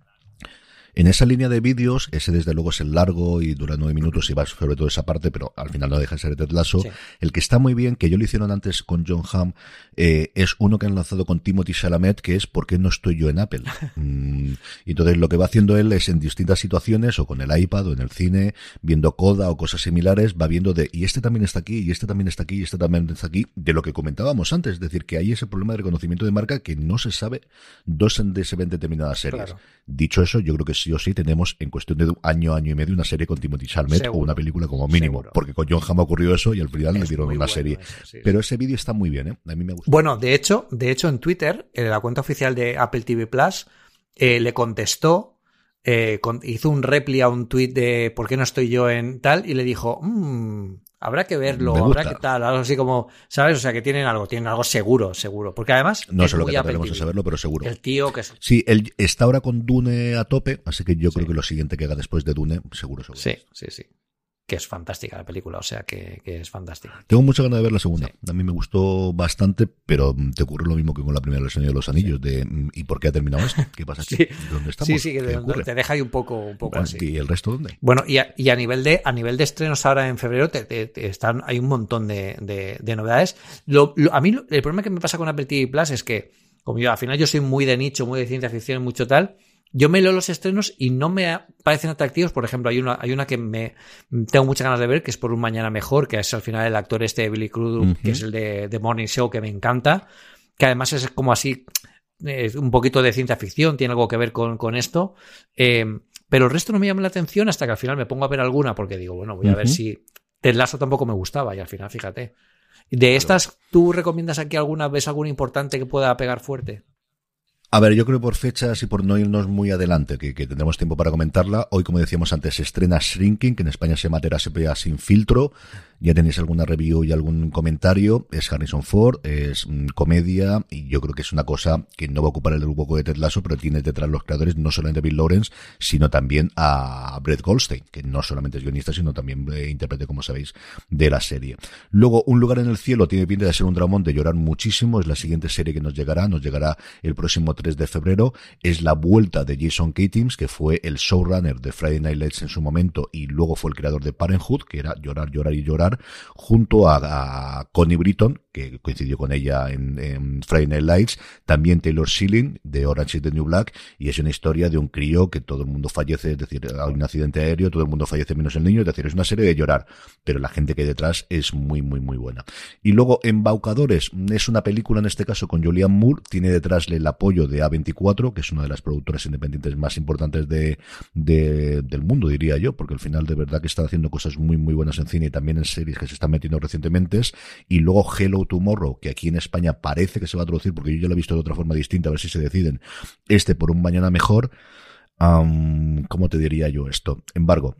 Speaker 5: En esa línea de vídeos, ese desde luego es el largo y dura nueve minutos y va sobre todo esa parte, pero al final no deja de ser Ted Lasso. Sí. El que está muy bien, que yo lo hicieron antes con John Hamm, eh, es uno que han lanzado con Timothy Chalamet, que es ¿por qué no estoy yo en Apple? mm, y entonces lo que va haciendo él es en distintas situaciones, o con el iPad, o en el cine, viendo Coda o cosas similares, va viendo de, y este también está aquí, y este también está aquí, y este también está aquí, de lo que comentábamos antes, es decir, que hay ese problema de reconocimiento de marca que no se sabe dónde se ven determinadas series. Claro. Dicho eso, yo creo que sí o sí tenemos en cuestión de un año, año y medio una serie con Timothy Chalamet o una película como mínimo, seguro. Porque con John Hamm ocurrió eso y al final es le dieron una bueno serie. Eso, sí, Pero sí. ese vídeo está muy bien, ¿eh? A mí me gusta.
Speaker 6: Bueno, de hecho, de hecho en Twitter, en la cuenta oficial de Apple T V Plus, eh, le contestó, eh, con, hizo un repli a un tweet de ¿por qué no estoy yo en tal? Y le dijo, mmm, habrá que verlo, habrá que tal, algo así como, ¿sabes? O sea, que tienen algo, tienen algo seguro, seguro. Porque además
Speaker 5: no sé lo que trataremos de saberlo, pero seguro.
Speaker 6: El tío que es...
Speaker 5: Sí, él está ahora con Dune a tope, así que yo sí. creo que lo siguiente que haga después de Dune, seguro, seguro.
Speaker 6: Sí, sí, sí. Que es fantástica la película, o sea, que, que es fantástica.
Speaker 5: Tengo mucha ganas de ver la segunda. Sí. A mí me gustó bastante, pero te ocurre lo mismo que con la primera del Señor de los Anillos, sí. de ¿y por qué ha terminado esto? ¿Qué pasa aquí?
Speaker 6: Sí.
Speaker 5: ¿Dónde estamos?
Speaker 6: Sí, sí, que de, te deja ahí un poco, un poco
Speaker 5: bueno,
Speaker 6: así.
Speaker 5: ¿Y el resto dónde?
Speaker 6: Bueno, y a, y a nivel de a nivel de estrenos ahora en febrero te, te, te están hay un montón de, de, de novedades. Lo, lo, a mí lo, el problema que me pasa con Apple T V Plus es que, como yo al final yo soy muy de nicho, muy de ciencia ficción, mucho tal. Yo me leo los estrenos y no me parecen atractivos. Por ejemplo, hay una, hay una que me tengo muchas ganas de ver, que es Por un Mañana Mejor, que es al final el actor este de Billy Crudup, uh-huh. que es el de The Morning Show, que me encanta, que además es como así, es un poquito de ciencia ficción, tiene algo que ver con, con esto. Eh, pero el resto no me llama la atención hasta que al final me pongo a ver alguna, porque digo, bueno, voy a uh-huh. ver si Ted Lasso tampoco me gustaba, y al final, fíjate. De estas, ¿tú recomiendas aquí alguna, ves alguna importante que pueda pegar fuerte?
Speaker 5: A ver, yo creo por fechas y por no irnos muy adelante, que, que tendremos tiempo para comentarla. Hoy, como decíamos antes, se estrena Shrinking, que en España se llama Terapia sin filtro. Ya tenéis alguna review y algún comentario. Es Harrison Ford, es mm, comedia, y yo creo que es una cosa que no va a ocupar el grupo de Ted Lasso, pero tiene detrás los creadores no solamente a Bill Lawrence, sino también a Brett Goldstein, que no solamente es guionista, sino también eh, intérprete, como sabéis, de la serie. Luego, Un lugar en el cielo tiene pinta de ser un dramón de llorar muchísimo. Es la siguiente serie que nos llegará. Nos llegará el próximo tres de febrero. Es la vuelta de Jason Katims, que fue el showrunner de Friday Night Lights en su momento y luego fue el creador de Parenthood, que era llorar, llorar y llorar, junto a, a Connie Britton, que coincidió con ella en, en Friday Night Lights, también Taylor Schilling de Orange is the New Black, y es una historia de un crío que todo el mundo fallece, es decir, hay un accidente aéreo, todo el mundo fallece menos el niño, es decir, es una serie de llorar, pero la gente que hay detrás es muy, muy, muy buena. Y luego, Embaucadores, es una película en este caso con Julianne Moore, tiene detrás el apoyo de A veinticuatro, que es una de las productoras independientes más importantes de, de del mundo, diría yo, porque al final de verdad que están haciendo cosas muy, muy buenas en cine y también en series que se están metiendo recientemente. Y luego Hello Tomorrow, que aquí en España parece que se va a traducir, porque yo ya lo he visto de otra forma distinta, a ver si se deciden, este Por un Mañana Mejor. Um, ¿Cómo te diría yo esto? Embargo.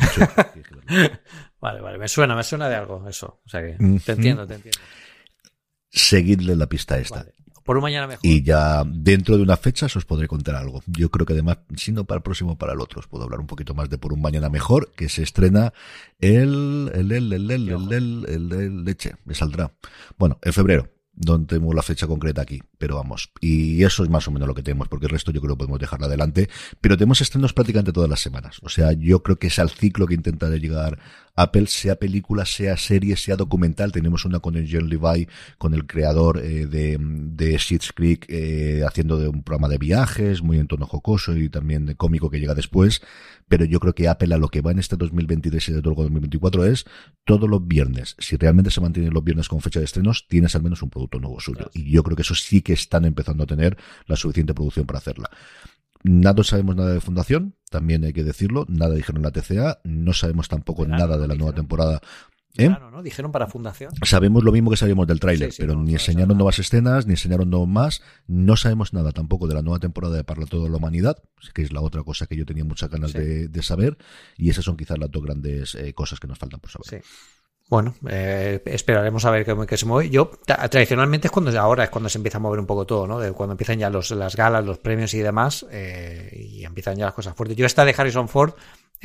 Speaker 6: Vale, vale, me suena, me suena de algo eso. O sea que te mm-hmm. entiendo, te entiendo.
Speaker 5: Seguidle la pista esta.
Speaker 6: Vale. Por un mañana mejor.
Speaker 5: Y ya dentro de una fecha os podré contar algo. Yo creo que además, si no para el próximo, para el otro, os puedo hablar un poquito más de Por un Mañana Mejor, que se estrena el, el, el, el, el, el, el, el, el leche, me saldrá. Bueno, en febrero. No tenemos la fecha concreta aquí, pero vamos, y eso es más o menos lo que tenemos, porque el resto yo creo que podemos dejarlo adelante, pero tenemos estrenos prácticamente todas las semanas, o sea, yo creo que es al ciclo que intenta llegar Apple, sea película, sea serie, sea documental. Tenemos una con el John Levi, con el creador eh, de, de Schitt's Creek, eh, haciendo de un programa de viajes, muy en tono jocoso y también de cómico que llega después, pero yo creo que Apple a lo que va en este dos mil veintitrés y de todo el dos mil veinticuatro es todos los viernes, si realmente se mantienen los viernes con fecha de estrenos, tienes al menos un producto nuevo suyo, claro. Y yo creo que eso sí que están empezando a tener la suficiente producción para hacerla. Nada sabemos nada de Fundación, también hay que decirlo, nada dijeron en la T C A, no sabemos tampoco nada de la nueva temporada ¿Eh?
Speaker 6: Claro, ¿no? Dijeron para Fundación.
Speaker 5: Sabemos lo mismo que sabíamos del tráiler,
Speaker 6: sí, sí,
Speaker 5: pero
Speaker 6: no,
Speaker 5: ni
Speaker 6: no
Speaker 5: enseñaron nuevas escenas, ni enseñaron no más. No sabemos nada tampoco de la nueva temporada de Parla Toda la Humanidad, que es la otra cosa que yo tenía muchas ganas sí. de, de saber. Y esas son quizás las dos grandes eh, cosas que nos faltan por saber.
Speaker 6: Sí. Bueno, eh, esperaremos a ver qué, qué se mueve. Yo, tra- tradicionalmente es cuando ahora es cuando se empieza a mover un poco todo, ¿no? De cuando empiezan ya los, las galas, los premios y demás, eh, y empiezan ya las cosas fuertes. Yo esta de Harrison Ford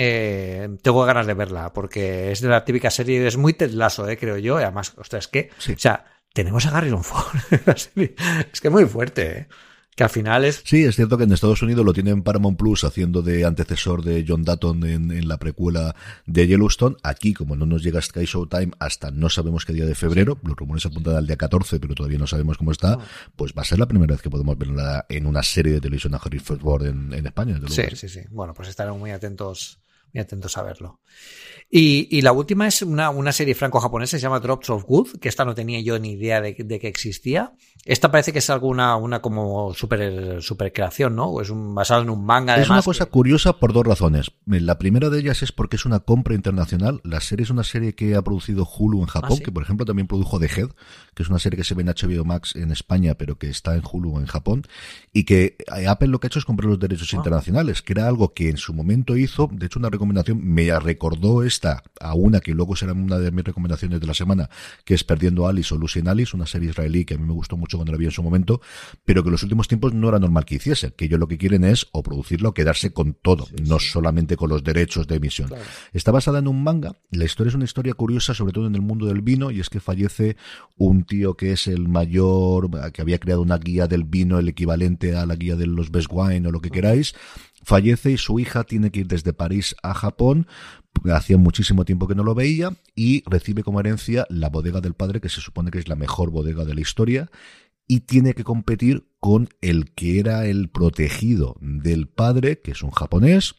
Speaker 6: eh, tengo ganas de verla, porque es de la típica serie, es muy Ted Lasso, eh, creo yo, y además, ostras, es que, sí. o sea, tenemos a Harrison Ford en la serie, es que es muy fuerte, eh. Que al final es...
Speaker 5: Sí, es cierto que en Estados Unidos lo tienen Paramount Plus haciendo de antecesor de John Dutton en, en la precuela de Yellowstone. Aquí, como no nos llega Sky Showtime hasta no sabemos qué día de febrero, sí. los rumores apuntan al día catorce, pero todavía no sabemos cómo está, no. pues va a ser la primera vez que podemos verla en una serie de televisión a Harrison Ford en, en España.
Speaker 6: Sí, sí, sí. Bueno, pues estaremos muy atentos... muy atentos a verlo. Y, y la última es una, una serie franco-japonesa, se llama Drops of Good, que esta no tenía yo ni idea de, de que existía. Esta parece que es alguna una como super, super creación, ¿no? O es un, basado en un manga.
Speaker 5: Es
Speaker 6: además,
Speaker 5: una cosa
Speaker 6: que...
Speaker 5: curiosa por dos razones. La primera de ellas es porque es una compra internacional. La serie es una serie que ha producido Hulu en Japón, ¿Ah, sí? que por ejemplo también produjo The Head, que es una serie que se ve en H B O Max en España, pero que está en Hulu en Japón, y que Apple lo que ha hecho es comprar los derechos ah. internacionales, que era algo que en su momento hizo. De hecho, una recomendación me recordó esta a una que luego será una de mis recomendaciones de la semana, que es Perdiendo a Alice o Lucy and Alice, una serie israelí que a mí me gustó mucho cuando la vi en su momento, pero que en los últimos tiempos no era normal que hiciese, que ellos lo que quieren es o producirla o quedarse con todo, sí, no sí. solamente con los derechos de emisión. Claro. Está basada en un manga. La historia es una historia curiosa, sobre todo en el mundo del vino, y es que fallece un tío que es el mayor, que había creado una guía del vino, el equivalente a la guía de los Best Wine o lo que queráis. Fallece y su hija tiene que ir desde París a Japón, hacía muchísimo tiempo que no lo veía, y recibe como herencia la bodega del padre, que se supone que es la mejor bodega de la historia, y tiene que competir con el que era el protegido del padre, que es un japonés,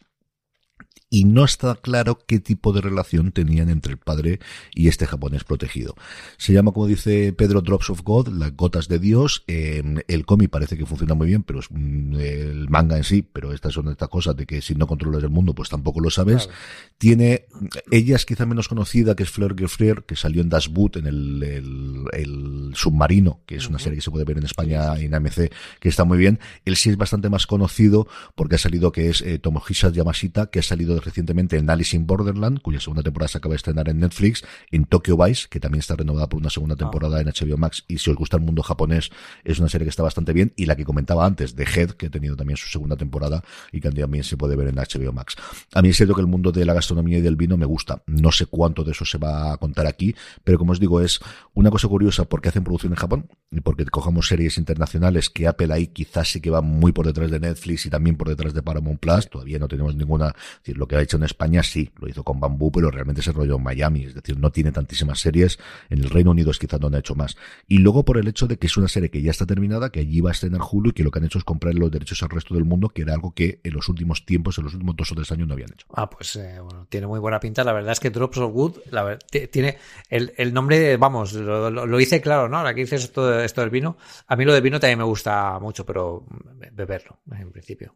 Speaker 5: y no está claro qué tipo de relación tenían entre el padre y este japonés protegido. Se llama, como dice Pedro, Drops of God, las gotas de Dios. Eh, el cómic parece que funciona muy bien, pero es mm, el manga en sí, pero estas son estas cosas de que si no controlas el mundo, pues tampoco lo sabes. Claro. Tiene, ella es quizá menos conocida, que es Fleur Gefrier, que salió en Das Boot, en el, el, el submarino, que es una uh-huh. serie que se puede ver en España sí, sí. en A M C, que está muy bien. Él sí es bastante más conocido porque ha salido, que es eh, Tomohisa Yamashita, que ha salido recientemente en Alice in Borderland, cuya segunda temporada se acaba de estrenar en Netflix, en Tokyo Vice, que también está renovada por una segunda temporada ah. en H B O Max, y si os gusta el mundo japonés, es una serie que está bastante bien, y la que comentaba antes, The Head, que ha tenido también su segunda temporada, y que también se puede ver en H B O Max. A mí es cierto que el mundo de la gastronomía y del vino me gusta, no sé cuánto de eso se va a contar aquí, pero como os digo, es una cosa curiosa porque hacen producción en Japón, y porque cojamos series internacionales que Apple ahí quizás sí que va muy por detrás de Netflix y también por detrás de Paramount Plus, sí. todavía no tenemos ninguna, es decir, lo que ha hecho en España sí, lo hizo con Bambú, pero realmente se rolló en Miami, es decir, no tiene tantísimas series. En el Reino Unido es quizás donde ha hecho más. Y luego por el hecho de que es una serie que ya está terminada, que allí va a estrenar Hulu, y que lo que han hecho es comprar los derechos al resto del mundo, que era algo que en los últimos tiempos, en los últimos dos o tres años no habían hecho.
Speaker 6: Ah, pues eh, bueno, tiene muy buena pinta. La verdad es que Drops of Wood, la verdad, tiene el, el nombre, vamos, lo, lo, lo hice claro, ¿no? Ahora que dices esto, esto del vino, a mí lo del vino también me gusta mucho, pero beberlo, en principio.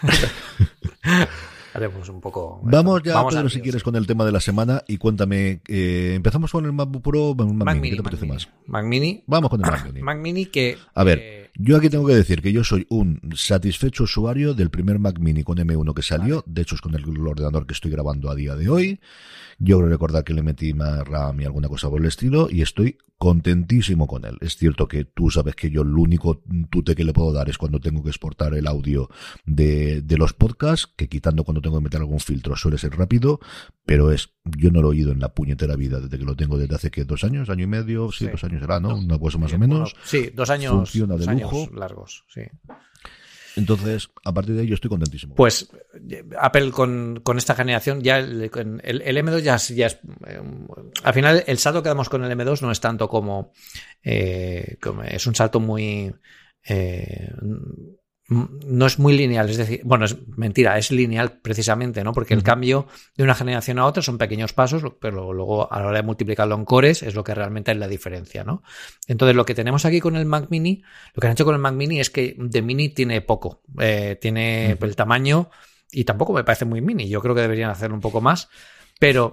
Speaker 6: Haremos un poco.
Speaker 5: Vamos ya, vamos Pedro, si quieres, sí. con el tema de la semana, y cuéntame. Eh, empezamos con el MacBook Pro, Mac, Mac Mini, ¿qué te parece más?
Speaker 6: Mac Mini.
Speaker 5: Vamos con el Mac Mini.
Speaker 6: Mac Mini que.
Speaker 5: A ver,
Speaker 6: eh...
Speaker 5: yo aquí tengo que decir que yo soy un satisfecho usuario del primer Mac Mini con M uno que salió. Vale. De hecho, es con el ordenador que estoy grabando a día de hoy. Yo creo recordar que le metí más RAM y alguna cosa por el estilo, y estoy contentísimo con él. Es cierto que tú sabes que yo el único tute que le puedo dar es cuando tengo que exportar el audio de, de los podcasts, que quitando cuando tengo que meter algún filtro suele ser rápido, pero es, yo no lo he oído en la puñetera vida desde que lo tengo desde hace que dos años, año y medio, sí, sí. dos años será, ¿no? Dos. Una cosa más sí, o menos.
Speaker 6: Bueno, sí, dos años.
Speaker 5: Funciona de
Speaker 6: dos
Speaker 5: lujo.
Speaker 6: Años largos, sí.
Speaker 5: Entonces, a partir de ahí yo estoy contentísimo.
Speaker 6: Pues Apple con, con esta generación, ya el, el, el M dos ya, ya es... Eh, al final el salto que damos con el M dos no es tanto como... Eh, como es un salto muy... Eh, no es muy lineal, es decir, bueno, es mentira, es lineal precisamente, ¿no? Porque el cambio de una generación a otra son pequeños pasos, pero luego a la hora de multiplicarlo en cores es lo que realmente es la diferencia, ¿no? Entonces, lo que tenemos aquí con el Mac Mini, lo que han hecho con el Mac Mini es que de mini tiene poco, eh, tiene uh-huh. el tamaño, y tampoco me parece muy mini, yo creo que deberían hacerlo un poco más. Pero,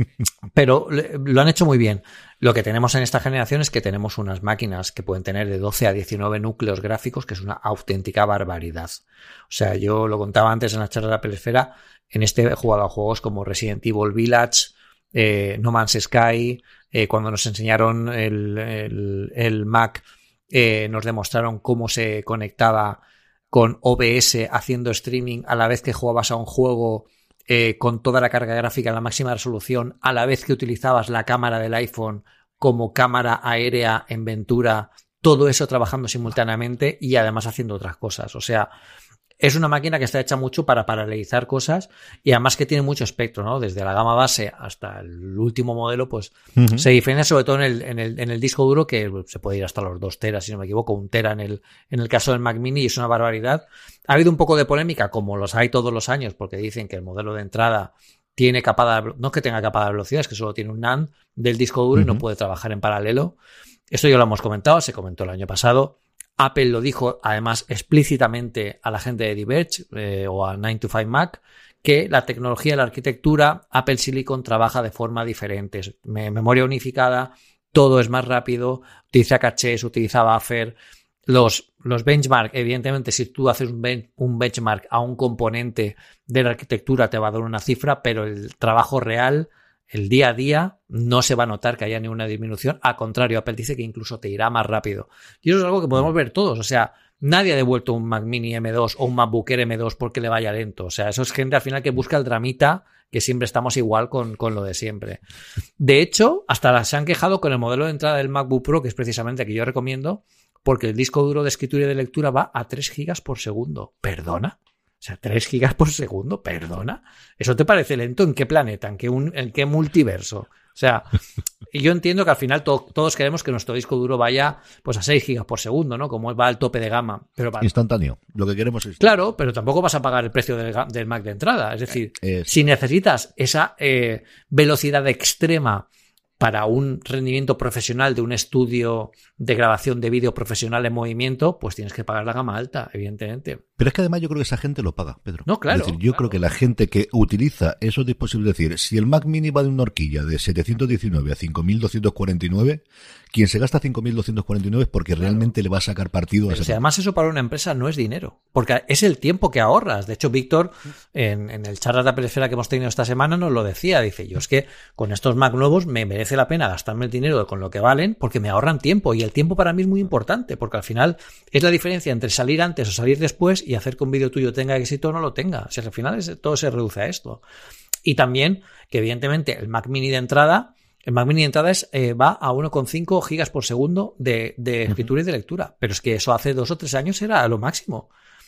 Speaker 6: pero lo han hecho muy bien. Lo que tenemos en esta generación es que tenemos unas máquinas que pueden tener de doce a diecinueve núcleos gráficos, que es una auténtica barbaridad. O sea, yo lo contaba antes en la charla de la Apple Esfera, en este he jugado a juegos como Resident Evil Village, eh, No Man's Sky, eh, cuando nos enseñaron el, el, el Mac, eh, nos demostraron cómo se conectaba con O B S haciendo streaming a la vez que jugabas a un juego Eh, con toda la carga gráfica en la máxima resolución, a la vez que utilizabas la cámara del iPhone como cámara aérea en Ventura, todo eso trabajando simultáneamente y además haciendo otras cosas. O sea, es una máquina que está hecha mucho para paralelizar cosas y además que tiene mucho espectro, ¿no? Desde la gama base hasta el último modelo, pues uh-huh. se diferencia sobre todo en el, en el, en el disco duro, que se puede ir hasta los dos teras, si no me equivoco, un tera en el, en el caso del Mac Mini, y es una barbaridad. Ha habido un poco de polémica, como los hay todos los años, porque dicen que el modelo de entrada tiene capa de, no es que tenga capa de velocidad, es que solo tiene un N A N D del disco duro uh-huh. y no puede trabajar en paralelo. Esto ya lo hemos comentado, se comentó el año pasado. Apple lo dijo además explícitamente a la gente de Diverge eh, o a nine to five Mac, que la tecnología y la arquitectura Apple Silicon trabaja de forma diferente. Memoria unificada, todo es más rápido, utiliza cachés, utiliza buffer. Los, los benchmark, evidentemente, si tú haces un, ben, un benchmark a un componente de la arquitectura te va a dar una cifra, pero el trabajo real, el día a día, no se va a notar que haya ninguna disminución. Al contrario, Apple dice que incluso te irá más rápido. Y eso es algo que podemos ver todos. O sea, nadie ha devuelto un Mac Mini M dos o un MacBook Air M dos porque le vaya lento. O sea, eso es gente al final que busca el dramita, que siempre estamos igual con, con lo de siempre. De hecho, hasta se han quejado con el modelo de entrada del MacBook Pro, que es precisamente el que yo recomiendo, porque el disco duro de escritura y de lectura va a tres gigas por segundo. ¿Perdona? O sea, tres gigas por segundo, perdona. ¿Eso te parece lento? ¿En qué planeta? ¿En qué, un, en qué multiverso? O sea, y yo entiendo que al final to- todos queremos que nuestro disco duro vaya pues a seis gigas por segundo, ¿no? Como va al tope de gama. Pero para...
Speaker 5: Instantáneo. Lo que queremos es...
Speaker 6: Claro, pero tampoco vas a pagar el precio del, del Mac de entrada. Es decir,
Speaker 5: es...
Speaker 6: si necesitas esa eh, velocidad extrema para un rendimiento profesional de un estudio de grabación de vídeo profesional en movimiento, pues tienes que pagar la gama alta, evidentemente.
Speaker 5: Pero es que además yo creo que esa gente lo paga, Pedro.
Speaker 6: No, claro.
Speaker 5: Es decir, yo
Speaker 6: claro.
Speaker 5: creo que la gente que utiliza esos dispositivos, es decir, si el Mac Mini va de una horquilla de setecientos diecinueve a cinco mil doscientos cuarenta y nueve, quien se gasta cinco mil doscientos cuarenta y nueve es porque claro. realmente le va a sacar partido a ese.
Speaker 6: O sea, además eso para una empresa no es dinero, porque es el tiempo que ahorras. De hecho, Víctor, en, en el charla de Apple Esfera que hemos tenido esta semana, nos lo decía. Dice, yo es que con estos Mac nuevos me merece la pena gastarme el dinero con lo que valen porque me ahorran tiempo. Y el tiempo para mí es muy importante, porque al final es la diferencia entre salir antes o salir después y hacer que un vídeo tuyo tenga éxito o no lo tenga. O sea, al final es, todo se reduce a esto. Y también que evidentemente el Mac Mini de entrada, el Mac Mini de entrada es, eh, va a uno coma cinco gigas por segundo de, de escritura y de lectura. Pero es que eso hace dos o tres años era lo máximo.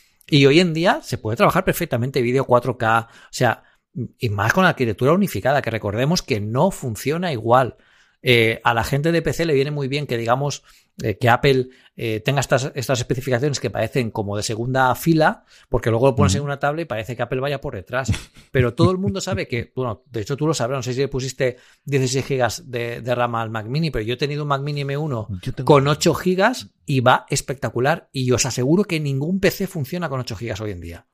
Speaker 6: Y hoy en día se puede trabajar perfectamente vídeo cuatro K, o sea, y más con la arquitectura unificada, que recordemos que no funciona igual. Eh, a la gente de P C le viene muy bien que digamos eh, que Apple eh, tenga estas, estas especificaciones que parecen como de segunda fila, porque luego lo pones uh-huh. en una tabla y parece que Apple vaya por detrás. Pero todo el mundo sabe que, bueno, de hecho tú lo sabrás, no sé si le pusiste dieciséis gigas de, de RAM al Mac Mini, pero yo he tenido un Mac Mini M uno tengo... con ocho gigas y va espectacular. Y os aseguro que ningún P C funciona con ocho gigas hoy en día.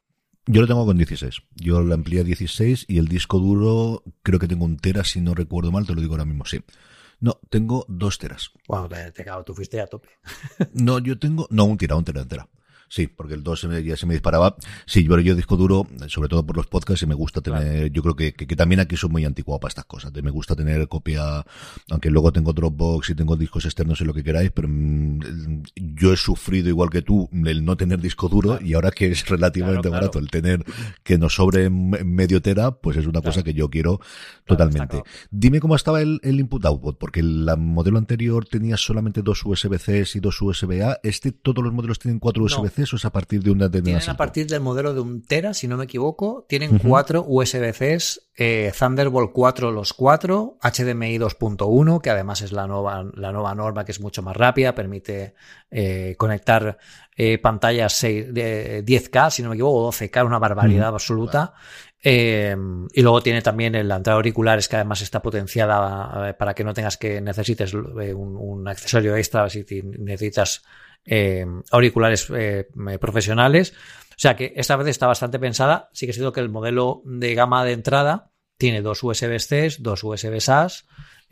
Speaker 5: Yo lo tengo con dieciséis. Yo lo amplié a dieciséis y el disco duro creo que tengo un tera, si no recuerdo mal, te lo digo ahora mismo, sí. No, tengo dos teras.
Speaker 6: Wow, te, te cago, tú fuiste a tope.
Speaker 5: No, yo tengo, no, un tera, un tera, un tera. Sí, porque el dos ya se me disparaba. Sí, pero yo disco duro, sobre todo por los podcasts, y me gusta tener, claro. yo creo que, que, que también aquí soy muy anticuado para estas cosas. De me gusta tener copia, aunque luego tengo Dropbox y tengo discos externos y lo que queráis, pero mmm, yo he sufrido igual que tú el no tener disco duro, claro. y ahora que es relativamente claro, barato claro. el tener que nos sobre medio tera, pues es una claro. cosa que yo quiero claro, totalmente. Claro. Dime cómo estaba el, el input-output, porque el modelo anterior tenía solamente dos U S B C y dos U S B A. Este, todos los modelos tienen cuatro U S B C. No. Eso es a partir de una de
Speaker 6: Tienen a partir del modelo de un tera, si no me equivoco, tienen uh-huh. cuatro U S B Cs, eh, Thunderbolt cuatro los cuatro, H D M I dos punto uno, que además es la nueva, la nueva norma que es mucho más rápida, permite eh, conectar eh, pantallas seis, de diez K, si no me equivoco, doce K, una barbaridad uh-huh. absoluta. Eh, y luego tiene también la entrada auriculares, que además está potenciada eh, para que no tengas que necesites eh, un, un accesorio extra si necesitas Eh, auriculares eh, profesionales. O sea que esta vez está bastante pensada. Sí que es cierto que el modelo de gama de entrada tiene dos U S B-C, dos U S B-SAS,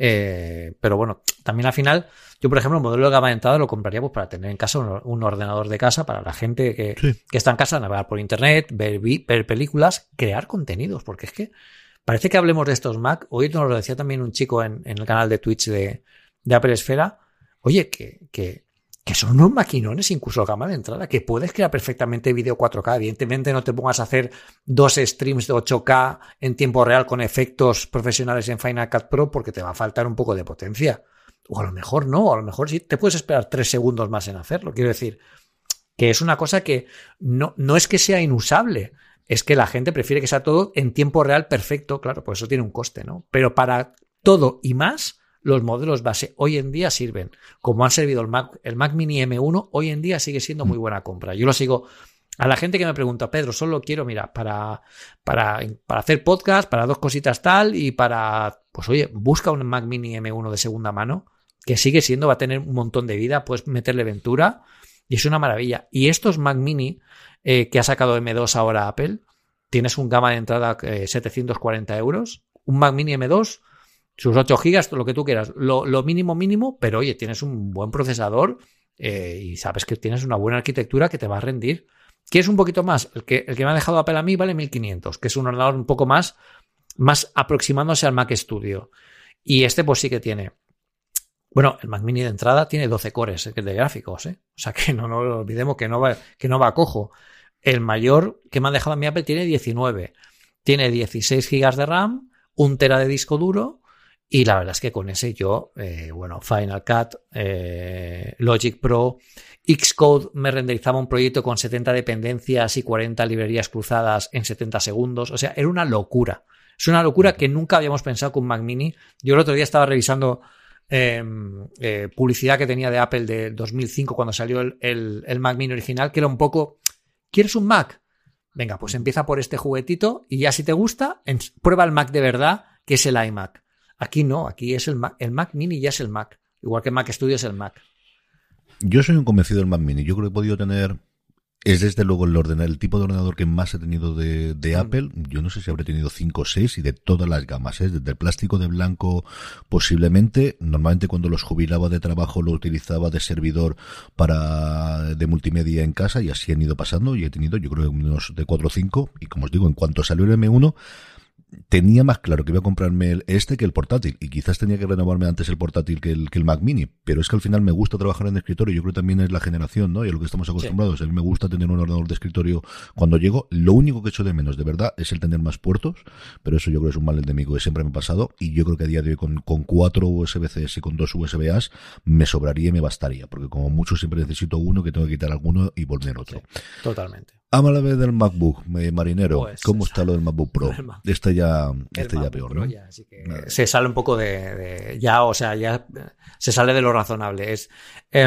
Speaker 6: eh, pero bueno, también al final, yo por ejemplo, el modelo de gama de entrada lo compraría pues, para tener en casa un, un ordenador de casa para la gente que, sí. que está en casa, navegar por internet, ver, ver películas, crear contenidos, porque es que parece que hablemos de estos Mac. Hoy nos lo decía también un chico en, en el canal de Twitch de, de Apple Esfera. Oye, que, que, que son unos maquinones, incluso gama de entrada, que puedes crear perfectamente vídeo cuatro K. Evidentemente no te pongas a hacer dos streams de ocho K en tiempo real con efectos profesionales en Final Cut Pro porque te va a faltar un poco de potencia. O a lo mejor no, o a lo mejor sí te puedes esperar tres segundos más en hacerlo. Quiero decir que es una cosa que no, no es que sea inusable, es que la gente prefiere que sea todo en tiempo real perfecto. Claro, pues eso tiene un coste, ¿no? Pero para todo y más, los modelos base hoy en día sirven. Como han servido el Mac, el Mac Mini M uno, hoy en día sigue siendo muy buena compra. Yo lo sigo. A la gente que me pregunta, Pedro, solo quiero, mira, para, para, para hacer podcast, para dos cositas tal y para, pues oye, busca un Mac Mini M uno de segunda mano, que sigue siendo, va a tener un montón de vida, puedes meterle Ventura y es una maravilla. Y estos Mac Mini eh, que ha sacado M dos ahora Apple, tienes un gama de entrada eh, setecientos cuarenta euros, un Mac Mini M dos, sus ocho gigas, lo que tú quieras, lo, lo mínimo mínimo, pero oye, tienes un buen procesador eh, y sabes que tienes una buena arquitectura que te va a rendir. ¿Quieres un poquito más? El que, el que me ha dejado Apple a mí vale mil quinientos, que es un ordenador un poco más, más aproximándose al Mac Studio. Y este pues sí que tiene. Bueno, el Mac Mini de entrada tiene doce cores de gráficos, ¿eh? O sea que no nos no olvidemos que no, va, que no va a cojo. El mayor que me ha dejado a mi Apple tiene diecinueve. Tiene dieciséis gigas de RAM, un tera de disco duro. Y la verdad es que con ese yo, eh, bueno, Final Cut, eh, Logic Pro, Xcode me renderizaba un proyecto con setenta dependencias y cuarenta librerías cruzadas en setenta segundos. O sea, era una locura. Es una locura que nunca habíamos pensado con Mac Mini. Yo el otro día estaba revisando eh, eh, publicidad que tenía de Apple de dos mil cinco cuando salió el, el, el Mac Mini original, que era un poco, ¿quieres un Mac? Venga, pues empieza por este juguetito y ya si te gusta, en, prueba el Mac de verdad, que es el iMac. Aquí no, aquí es el Mac, el Mac Mini ya es el Mac, igual que Mac Studio es el Mac.
Speaker 5: Yo soy un convencido del Mac Mini. Yo creo que he podido tener, es desde luego el ordenador, el tipo de ordenador que más he tenido de, de mm. Apple. Yo no sé si habré tenido cinco o seis y de todas las gamas, ¿eh? Desde el plástico de blanco posiblemente. Normalmente cuando los jubilaba de trabajo lo utilizaba de servidor para de multimedia en casa y así han ido pasando y he tenido yo creo unos de cuatro o cinco y como os digo, en cuanto salió el M uno tenía más claro que iba a comprarme el este que el portátil y quizás tenía que renovarme antes el portátil que el, que el Mac Mini, pero es que al final me gusta trabajar en escritorio. Yo creo que también es la generación, ¿no? Y a lo que estamos acostumbrados. Sí. A mí me gusta tener un ordenador de escritorio cuando llego. Lo único que echo de menos, de verdad, es el tener más puertos, pero eso yo creo que es un mal endémico que siempre me ha pasado y yo creo que a día de hoy con, con cuatro U S B-C y con dos U S B-As me sobraría y me bastaría, porque como mucho siempre necesito uno que tengo que quitar alguno y volver otro.
Speaker 6: Sí, totalmente.
Speaker 5: Háblame del MacBook, eh, Marinero. Pues, ¿cómo está lo del MacBook Pro? MacBook. Este ya, este ya peor, ¿no?
Speaker 6: Ya, así que se sale un poco de, de, ya, o sea, ya se sale de lo razonable. Es, eh,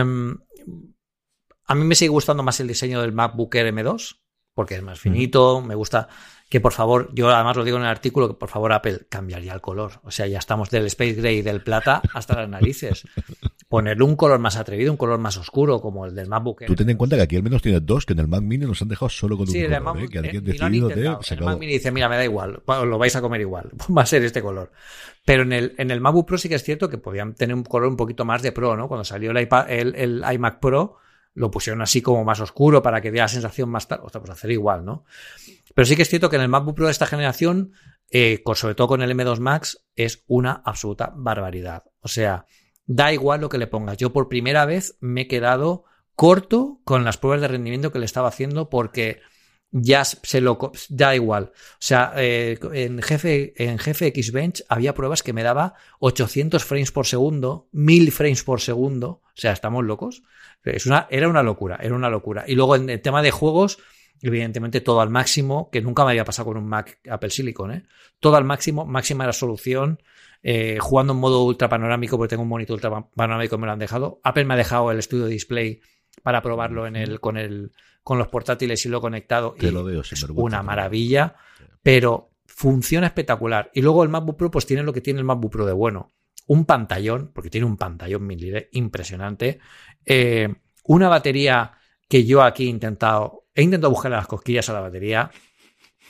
Speaker 6: a mí me sigue gustando más el diseño del MacBook Air M dos, porque es más finito, mm. me gusta que por favor, yo además lo digo en el artículo, que por favor Apple cambiaría el color. O sea, ya estamos del Space Gray y del plata hasta las narices. Ponerle un color más atrevido, un color más oscuro, como el del MacBook Air.
Speaker 5: Tú ten en cuenta que aquí al menos tienes dos, que en el Mac Mini nos han dejado solo con
Speaker 6: sí,
Speaker 5: un color,
Speaker 6: Mac,
Speaker 5: ¿eh? Que alguien
Speaker 6: eh,
Speaker 5: decidido de...
Speaker 6: El Mac Mini dice, mira, me da igual, lo vais a comer igual, va a ser este color. Pero en el, en el MacBook Pro sí que es cierto que podían tener un color un poquito más de Pro, ¿no? Cuando salió el, iPad, el, el iMac Pro, lo pusieron así como más oscuro para que dé la sensación más tal. Ostras, pues hacer igual, ¿no? Pero sí que es cierto que en el MacBook Pro de esta generación, eh, con, sobre todo con el M dos Max, es una absoluta barbaridad. O sea, da igual lo que le pongas. Yo por primera vez me he quedado corto con las pruebas de rendimiento que le estaba haciendo porque ya se lo da igual. O sea, eh, en jefe en G F X Bench había pruebas que me daba ochocientos frames por segundo, mil frames por segundo. O sea, estamos locos. Es una, era una locura, era una locura. Y luego en el tema de juegos, evidentemente todo al máximo, que nunca me había pasado con un Mac Apple Silicon, ¿eh? Todo al máximo, máxima resolución, eh, jugando en modo ultra panorámico, porque tengo un monitor ultra panorámico, me lo han dejado. Apple me ha dejado el Studio Display para probarlo en el, con el, con los portátiles y lo he conectado.
Speaker 5: Te
Speaker 6: y
Speaker 5: lo veo,
Speaker 6: es una maravilla, pero funciona espectacular. Y luego el MacBook Pro, pues tiene lo que tiene el MacBook Pro de bueno. Un pantallón, porque tiene un pantallón mil L E D impresionante. Eh, una batería que yo aquí he intentado, he intentado buscarle las cosquillas a la batería.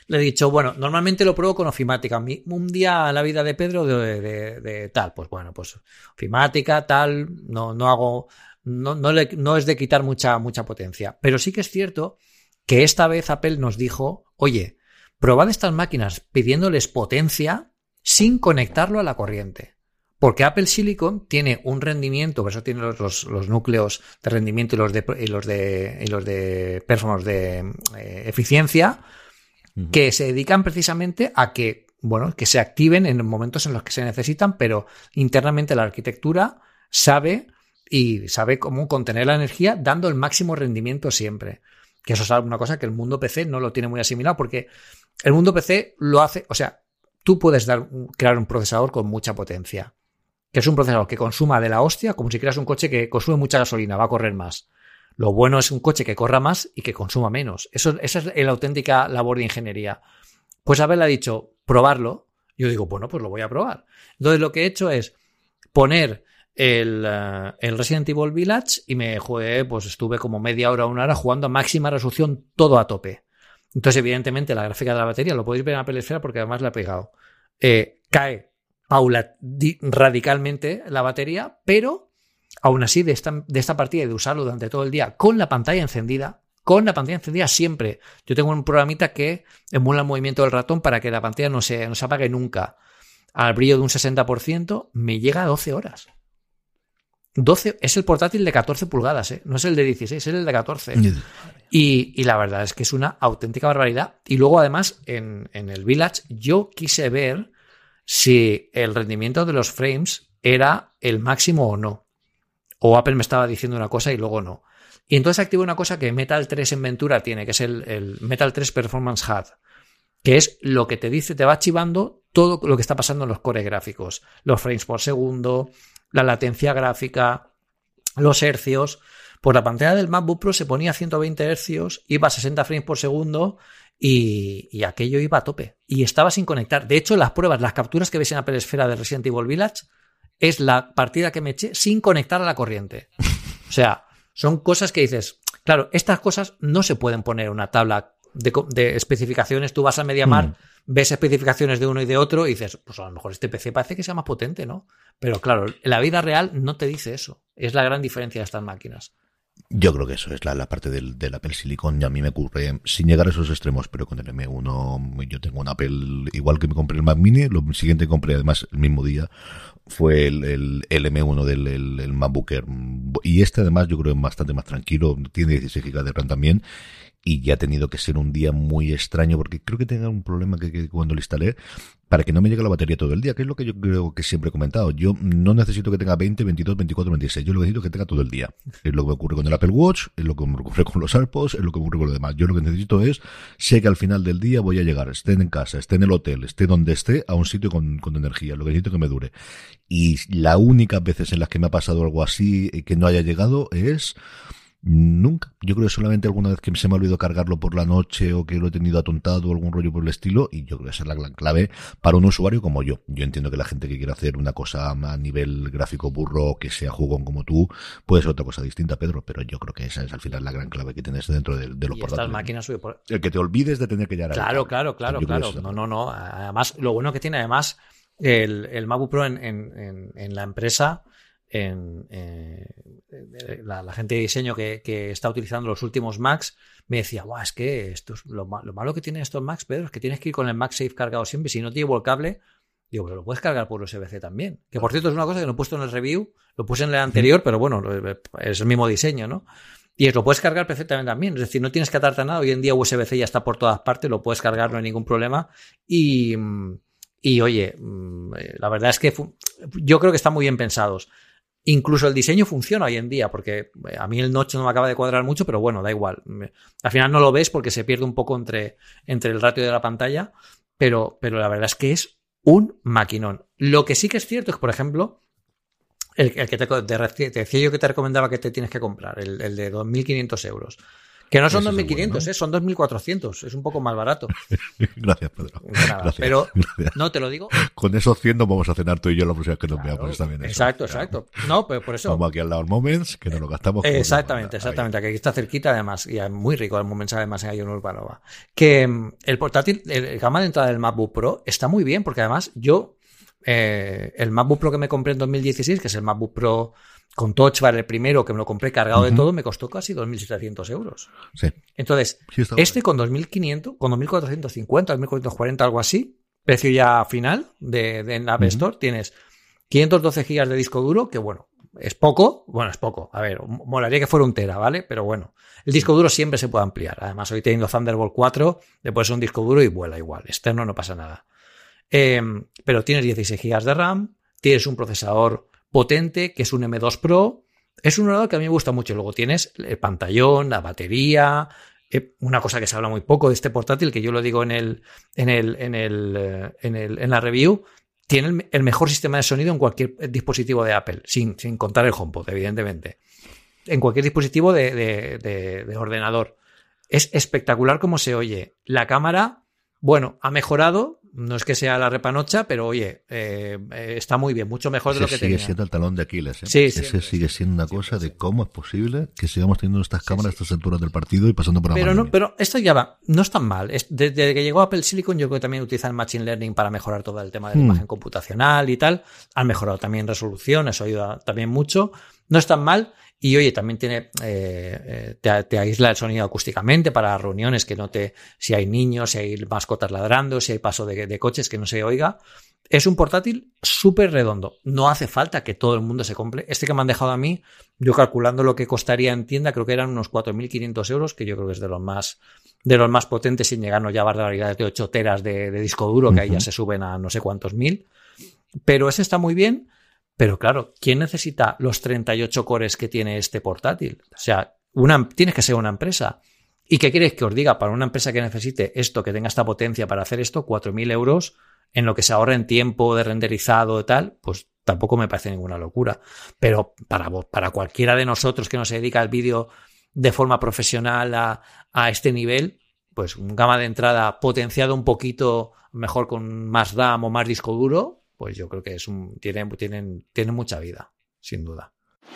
Speaker 6: le he dicho, bueno, normalmente lo pruebo con ofimática. Un día a la vida de Pedro de, de, de tal, pues bueno, pues ofimática, tal, no, no hago, no, no, le, no es de quitar mucha, mucha potencia. Pero sí que es cierto que esta vez Apple nos dijo, oye, probad estas máquinas pidiéndoles potencia sin conectarlo a la corriente. Porque Apple Silicon tiene un rendimiento, por eso tiene los, los, los núcleos de rendimiento y los de, y los de, y los de performance de eh, eficiencia, uh-huh. que se dedican precisamente a que, bueno, que se activen en momentos en los que se necesitan, pero internamente la arquitectura sabe y sabe cómo contener la energía dando el máximo rendimiento siempre. Que eso es una cosa que el mundo P C no lo tiene muy asimilado, porque el mundo P C lo hace, o sea, tú puedes dar, crear un procesador con mucha potencia. Que es un procesador que consuma de la hostia, como si creas un coche que consume mucha gasolina, va a correr más. Lo bueno es un coche que corra más y que consuma menos. Eso, esa es la auténtica labor de ingeniería. Pues Abel ha dicho, probarlo. Yo digo, bueno, pues lo voy a probar. Entonces lo que he hecho es poner el, uh, el Resident Evil Village y me jugué, pues estuve como media hora o una hora jugando a máxima resolución, todo a tope. Entonces, evidentemente, la gráfica de la batería, lo podéis ver en Apple Esfera porque además la he pegado, eh, cae paula, radicalmente la batería, pero aún así de esta, de esta partida y de usarlo durante todo el día con la pantalla encendida, con la pantalla encendida siempre. Yo tengo un programita que emula el movimiento del ratón para que la pantalla no se, no se apague nunca. Al brillo de un sesenta por ciento me llega a doce horas. doce es el portátil de catorce pulgadas, ¿eh? No es el de dieciséis, es el de catorce. Y, y la verdad es que es una auténtica barbaridad. Y luego además en, en el Village yo quise ver si el rendimiento de los frames era el máximo o no. O Apple me estaba diciendo una cosa y luego no. Y entonces activé una cosa que Metal tres en Ventura tiene, que es el, el Metal tres Performance H U D, que es lo que te dice, te va archivando todo lo que está pasando en los cores gráficos. Los frames por segundo, la latencia gráfica, los hercios. Por la pantalla del MacBook Pro se ponía a ciento veinte hercios, iba a sesenta frames por segundo y, y aquello iba a tope. Y estaba sin conectar. De hecho, las pruebas, las capturas que ves en Apple Esfera de Resident Evil Village es la partida que me eché sin conectar a la corriente. O sea, son cosas que dices, claro, estas cosas no se pueden poner en una tabla de, de especificaciones. Tú vas a MediaMarkt, mm. ves especificaciones de uno y de otro y dices, pues a lo mejor este P C parece que sea más potente, ¿no? Pero claro, en la vida real no te dice eso. Es la gran diferencia de estas máquinas.
Speaker 5: Yo creo que eso es la, la parte del, del Apple Silicon, y a mí me ocurre sin llegar a esos extremos, pero con el M uno yo tengo un Apple, igual que me compré el Mac Mini, lo siguiente que compré además el mismo día fue el, el, el M uno del el, el MacBook Air, y este además yo creo es bastante más tranquilo, tiene dieciséis gigas de RAM también, y ya ha tenido que ser un día muy extraño, porque creo que tenga un problema que, que cuando lo instalé, para que no me llegue la batería todo el día, que es lo que yo creo que siempre he comentado. Yo no necesito que tenga veinte, veintidós, veinticuatro, veintiséis. Yo lo que necesito es que tenga todo el día. Es lo que me ocurre con el Apple Watch, es lo que me ocurre con los AirPods, es lo que me ocurre con lo demás. Yo lo que necesito es, sé que al final del día voy a llegar, esté en casa, esté en el hotel, esté donde esté, a un sitio con, con energía. Lo que necesito es que me dure. Y la única veces en las que me ha pasado algo así que no haya llegado es... nunca. Yo creo que solamente alguna vez que se me ha olvidado cargarlo por la noche o que lo he tenido atontado o algún rollo por el estilo, y yo creo que esa es la gran clave para un usuario como yo. Yo entiendo que la gente que quiera hacer una cosa a nivel gráfico burro, que sea jugón como tú, puede ser otra cosa distinta, Pedro, pero yo creo que esa es al final la gran clave que tienes dentro de, de los
Speaker 6: y
Speaker 5: portátiles.
Speaker 6: Estas máquinas por...
Speaker 5: El que te olvides de tener que llegar a
Speaker 6: Claro, claro, claro, claro. No, no, no. Además, lo bueno que tiene además el, el MacBook Pro en, en, en, en la empresa, en eh, la, la gente de diseño que, que está utilizando los últimos Macs me decía, guau, es que esto es lo, lo malo que tienen estos Macs, Pedro, es que tienes que ir con el MagSafe cargado siempre. Si no te llevo el cable, digo, pero lo puedes cargar por U S B C también, que por cierto es una cosa que no he puesto en el review, lo puse en el anterior, pero bueno, es el mismo diseño, ¿no? Y lo puedes cargar perfectamente también, es decir, no tienes que atarte a nada. Hoy en día U S B C ya está por todas partes, lo puedes cargar, no hay ningún problema. Y, y oye, la verdad es que yo creo que están muy bien pensados. Incluso el diseño funciona hoy en día, porque a mí el notch no me acaba de cuadrar mucho, pero bueno, da igual. Al final no lo ves porque se pierde un poco entre, entre el ratio de la pantalla, pero, pero la verdad es que es un maquinón. Lo que sí que es cierto es que, por ejemplo, el, el que te, te, te decía yo que te recomendaba que te tienes que comprar, el, el de dos mil quinientos euros, Que no son dos mil quinientos, ¿no? ¿eh? Son dos mil cuatrocientos. Es un poco más barato.
Speaker 5: Gracias, Pedro.
Speaker 6: Nada,
Speaker 5: Gracias,
Speaker 6: pero
Speaker 5: gracias.
Speaker 6: no te lo digo.
Speaker 5: Con esos cien nos vamos a cenar tú y yo la próxima vez que nos
Speaker 6: Claro,
Speaker 5: veamos. Está bien eso.
Speaker 6: exacto,
Speaker 5: Claro.
Speaker 6: exacto. No, pero por eso.
Speaker 5: Vamos aquí al lado del Moments, que nos lo gastamos. como
Speaker 6: Exactamente,
Speaker 5: nos manda.
Speaker 6: exactamente. Que aquí está cerquita, además, y es muy rico el Moments, además, en Ion Urbanova. Que mm, el portátil, el, el gama de entrada del MacBook Pro está muy bien, porque además yo, eh, el MacBook Pro que me compré en dos mil dieciséis, que es el MacBook Pro con Touch Bar, el primero, que me lo compré cargado uh-huh. de todo, me costó casi dos mil setecientos euros.
Speaker 5: Sí.
Speaker 6: Entonces,
Speaker 5: Sí, está
Speaker 6: este
Speaker 5: bien.
Speaker 6: con dos mil quinientos, con dos mil cuatrocientos cincuenta, dos mil cuatrocientos cuarenta, algo así, precio ya final de, de en la App
Speaker 5: Uh-huh.
Speaker 6: Store, tienes quinientos doce gigas de disco duro, que bueno, es poco, bueno, es poco, a ver, molaría que fuera un tera, ¿vale? Pero bueno, el disco duro siempre se puede ampliar. Además, hoy teniendo Thunderbolt cuatro, le pones un disco duro y vuela igual, externo no pasa nada. Eh, pero tienes dieciséis gigas de RAM, tienes un procesador potente, que es un M dos Pro. Es un ordenador que a mí me gusta mucho. Luego tienes el pantallón, la batería, eh, una cosa que se habla muy poco de este portátil, que yo lo digo en el, en el, en el, eh, en el, en la review, tiene el, el mejor sistema de sonido en cualquier dispositivo de Apple, sin, sin contar el HomePod, evidentemente. En cualquier dispositivo de, de, de, de ordenador. Es espectacular cómo se oye. La cámara, bueno, ha mejorado. No es que sea la repanocha, pero oye, eh, eh, está muy bien, mucho mejor de
Speaker 5: Ese
Speaker 6: lo que
Speaker 5: sigue
Speaker 6: tenía.
Speaker 5: siendo el talón de Aquiles, ¿eh?
Speaker 6: Sí,
Speaker 5: Ese
Speaker 6: siempre,
Speaker 5: sigue siendo una cosa
Speaker 6: siempre,
Speaker 5: de cómo es posible que sigamos teniendo estas cámaras
Speaker 6: sí.
Speaker 5: a estas alturas del partido y pasando por la
Speaker 6: Pero, no,
Speaker 5: pandemia.
Speaker 6: pero esto ya va, no es tan mal. Es, desde que llegó Apple Silicon, yo creo que también utilizan Machine Learning para mejorar todo el tema de la
Speaker 5: Hmm.
Speaker 6: imagen computacional y tal. Han mejorado también resolución, eso ayuda también mucho. No es tan mal. Y oye, también tiene eh, te, te aísla el sonido acústicamente para reuniones, que no te, si hay niños, si hay mascotas ladrando, si hay paso de, de coches, que no se oiga. Es un portátil súper redondo. No hace falta que todo el mundo se compre. Este que me han dejado a mí, yo calculando lo que costaría en tienda, creo que eran unos cuatro mil quinientos euros, que yo creo que es de los más, de los más potentes, sin llegarnos ya a barbaridades de ocho teras de, de disco duro, que ahí ya se suben a no sé cuántos mil. Pero ese está muy bien. Pero claro, ¿quién necesita los treinta y ocho cores que tiene este portátil? O sea, una, tienes que ser una empresa. ¿Y qué queréis que os diga? Para una empresa que necesite esto, que tenga esta potencia para hacer esto, cuatro mil euros en lo que se ahorra en tiempo de renderizado y tal, pues tampoco me parece ninguna locura. Pero para, para cualquiera de nosotros que no se dedica al vídeo de forma profesional a, a este nivel, pues un gama de entrada potenciado un poquito mejor con más RAM o más disco duro, pues yo creo que es un, tienen, tienen, tienen mucha vida, sin duda.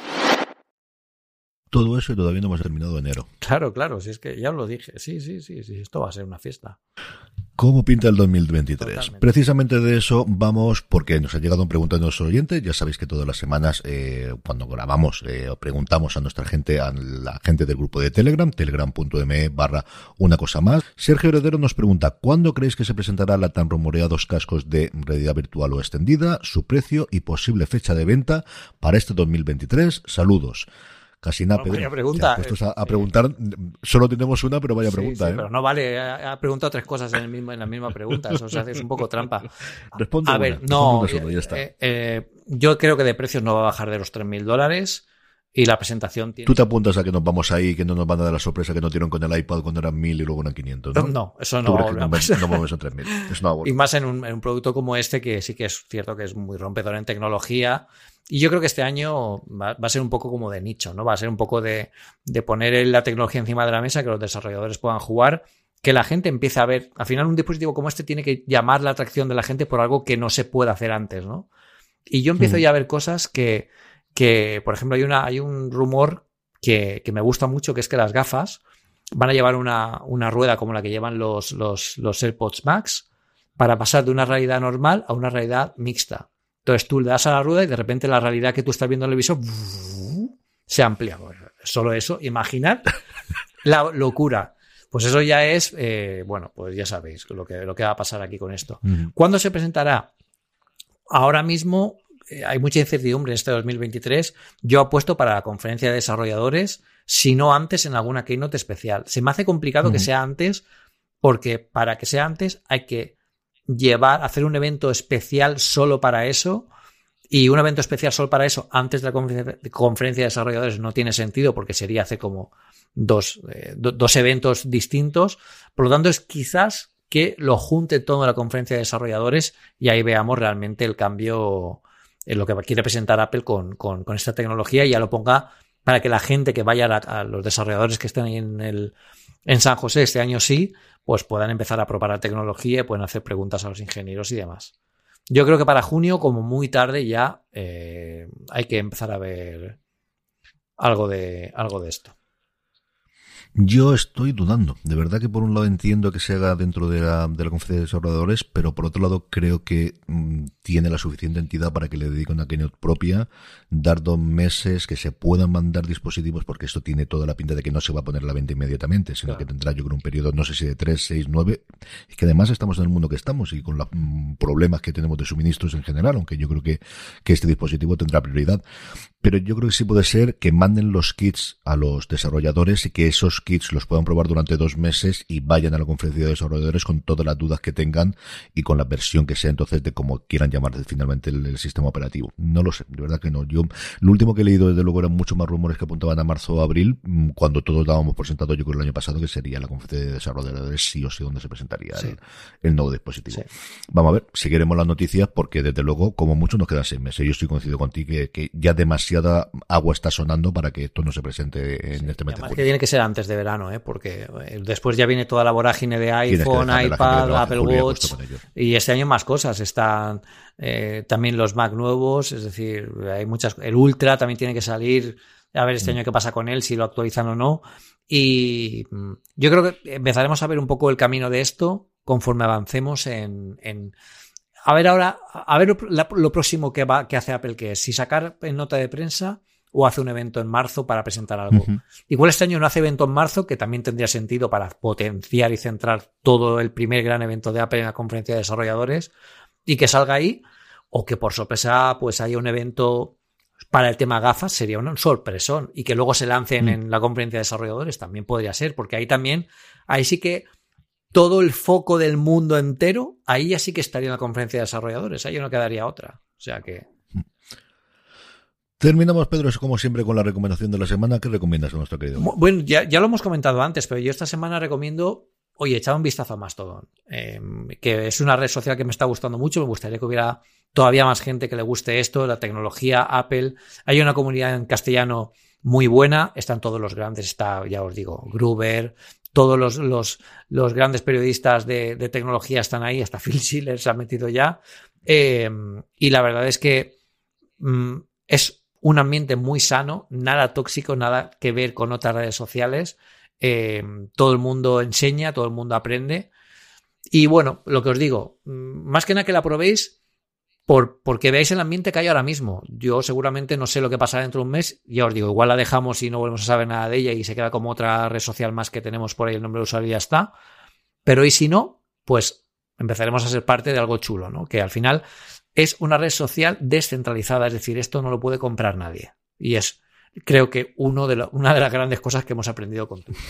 Speaker 5: Todo eso y todavía no hemos terminado enero.
Speaker 6: Claro, claro, si es que ya os lo dije. Sí, sí, sí, sí, esto va a ser una fiesta.
Speaker 5: ¿Cómo pinta el dos mil veintitrés?
Speaker 6: Totalmente.
Speaker 5: Precisamente de eso vamos, porque nos ha llegado un pregunta de nuestros oyentes. Ya sabéis que todas las semanas, eh, cuando grabamos, eh, preguntamos a nuestra gente, a la gente del grupo de Telegram, telegram.me barra una cosa más. Sergio Heredero nos pregunta, ¿cuándo creéis que se presentará la tan rumoreados cascos de realidad virtual o extendida, su precio y posible fecha de venta para este dos mil veintitrés? Saludos. Casi nada,
Speaker 6: Bueno,
Speaker 5: Pedro.
Speaker 6: vaya pregunta.
Speaker 5: Te has puesto a, a preguntar, solo tenemos una, pero vaya
Speaker 6: Sí,
Speaker 5: pregunta,
Speaker 6: sí,
Speaker 5: ¿eh?
Speaker 6: pero no vale, ha, ha preguntado tres cosas en, el mismo, en la misma pregunta, eso se hace, es un poco trampa.
Speaker 5: Responde
Speaker 6: A
Speaker 5: una,
Speaker 6: ver,
Speaker 5: responde
Speaker 6: no,
Speaker 5: una solo, ya está.
Speaker 6: eh, eh, yo creo que de precios no va a bajar de los tres mil dólares y la presentación tiene...
Speaker 5: Tú te apuntas a que nos vamos ahí, que no nos van a dar la sorpresa que nos dieron con el iPad cuando eran mil y luego eran quinientos, ¿no?
Speaker 6: No, eso
Speaker 5: Tú
Speaker 6: no va a
Speaker 5: crees que
Speaker 6: volver a
Speaker 5: no,
Speaker 6: pasar.
Speaker 5: no vamos a tres mil. Eso no va a volver.
Speaker 6: Y más en un, en un producto como este, que sí que es cierto que es muy rompedor en tecnología. Y yo creo que este año va, va a ser un poco como de nicho, ¿no? Va a ser un poco de, de poner la tecnología encima de la mesa, que los desarrolladores puedan jugar, que la gente empiece a ver. Al final, un dispositivo como este tiene que llamar la atracción de la gente por algo que no se puede hacer antes, ¿no? Y yo empiezo
Speaker 5: Mm.
Speaker 6: ya a ver cosas que, que por ejemplo, hay, una, hay un rumor que, que me gusta mucho, que es que las gafas van a llevar una, una rueda como la que llevan los, los, los AirPods Max para pasar de una realidad normal a una realidad mixta. Entonces tú le das a la rueda y de repente la realidad que tú estás viendo en el visor se amplía. Solo eso, imaginar la locura. Pues eso ya es, eh, bueno, pues ya sabéis lo que, lo que va a pasar aquí con esto.
Speaker 5: Mm.
Speaker 6: ¿Cuándo se presentará? Ahora mismo eh, hay mucha incertidumbre en este dos mil veintitrés. Yo apuesto para la conferencia de desarrolladores, si no antes en alguna keynote especial. Se me hace complicado
Speaker 5: Mm.
Speaker 6: que sea antes, porque para que sea antes hay que llevar, hacer un evento especial solo para eso, y un evento especial solo para eso antes de la conferencia, conferencia de desarrolladores no tiene sentido, porque sería hacer como dos, eh, do, dos eventos distintos. Por lo tanto, es quizás que lo junte todo en la conferencia de desarrolladores y ahí veamos realmente el cambio en lo que quiere presentar Apple con, con, con esta tecnología, y ya lo ponga para que la gente que vaya a, a los desarrolladores que estén ahí en el en San José este año sí, pues puedan empezar a probar la tecnología y pueden hacer preguntas a los ingenieros y demás. Yo creo que para junio, como muy tarde, ya eh, hay que empezar a ver algo de, algo de esto.
Speaker 5: Yo estoy dudando. De verdad que por un lado entiendo que se haga dentro de la, de la conferencia de desarrolladores, pero por otro lado creo que mmm, tiene la suficiente entidad para que le dedique una keynote propia, dar dos meses, que se puedan mandar dispositivos, porque esto tiene toda la pinta de que no se va a poner a la venta inmediatamente, sino claro. que tendrá yo creo un periodo, no sé si de tres, seis, nueve, y que además estamos en el mundo que estamos y con los mmm, problemas que tenemos de suministros en general, aunque yo creo que, que este dispositivo tendrá prioridad. Pero yo creo que sí puede ser que manden los kits a los desarrolladores y que esos kits los puedan probar durante dos meses y vayan a la conferencia de desarrolladores con todas las dudas que tengan y con la versión que sea entonces de cómo quieran llamar finalmente el, el sistema operativo. No lo sé, de verdad que no. Yo, lo último que he leído desde luego eran muchos más rumores que apuntaban a marzo o abril, cuando todos dábamos por sentado, yo creo el año pasado, que sería la conferencia de desarrolladores sí o sí donde se presentaría sí. el, el nuevo dispositivo. Sí. Vamos a ver, seguiremos las noticias porque desde luego como mucho nos quedan seis meses. Yo estoy coincido contigo que, que ya demasiado agua está sonando para que esto no se presente en sí, este mes de julio.
Speaker 6: Que tiene que ser antes de verano, ¿eh? Porque después ya viene toda la vorágine de iPhone, iPad, Apple Watch y este año más cosas. Están eh, también los Mac nuevos, es decir, hay muchas. El Ultra también tiene que salir. A ver este mm. año qué pasa con él, si lo actualizan o no. Y yo creo que empezaremos a ver un poco el camino de esto conforme avancemos en... en A ver ahora, a ver lo, lo próximo que va, que hace Apple, que es si sacar en nota de prensa o hace un evento en marzo para presentar algo. Uh-huh. Igual este año no hace evento en marzo, que también tendría sentido para potenciar y centrar todo el primer gran evento de Apple en la conferencia de desarrolladores y que salga ahí, o que por sorpresa pues haya un evento para el tema gafas, sería un sorpresón, y que luego se lancen uh-huh. en la conferencia de desarrolladores, también podría ser, porque ahí también, ahí sí que todo el foco del mundo entero, ahí ya sí que estaría en la conferencia de desarrolladores, ahí no quedaría otra. O sea que...
Speaker 5: Terminamos, Pedro, como siempre, con la recomendación de la semana. ¿Qué recomiendas a nuestro querido?
Speaker 6: Bueno, ya, ya lo hemos comentado antes, pero yo esta semana recomiendo, oye, echad un vistazo a Mastodon, eh, que es una red social que me está gustando mucho. Me gustaría que hubiera todavía más gente que le guste esto, la tecnología, Apple. Hay una comunidad en castellano muy buena, están todos los grandes, está, ya os digo, Gruber, todos los, los, los grandes periodistas de, de tecnología están ahí, hasta Phil Schiller se ha metido ya. Eh, y la verdad es que mm, es un ambiente muy sano, nada tóxico, nada que ver con otras redes sociales. Eh, todo el mundo enseña, todo el mundo aprende. Y bueno, lo que os digo, más que nada que la probéis por, porque veáis el ambiente que hay ahora mismo. Yo seguramente no sé lo que pasará dentro de un mes. Ya os digo, igual la dejamos y no volvemos a saber nada de ella y se queda como otra red social más que tenemos por ahí, el nombre de usuario y ya está. Pero y si no, pues empezaremos a ser parte de algo chulo, ¿no? Que al final es una red social descentralizada, es decir, esto no lo puede comprar nadie. Y es, creo que uno de lo, una de las grandes cosas que hemos aprendido con Twitter.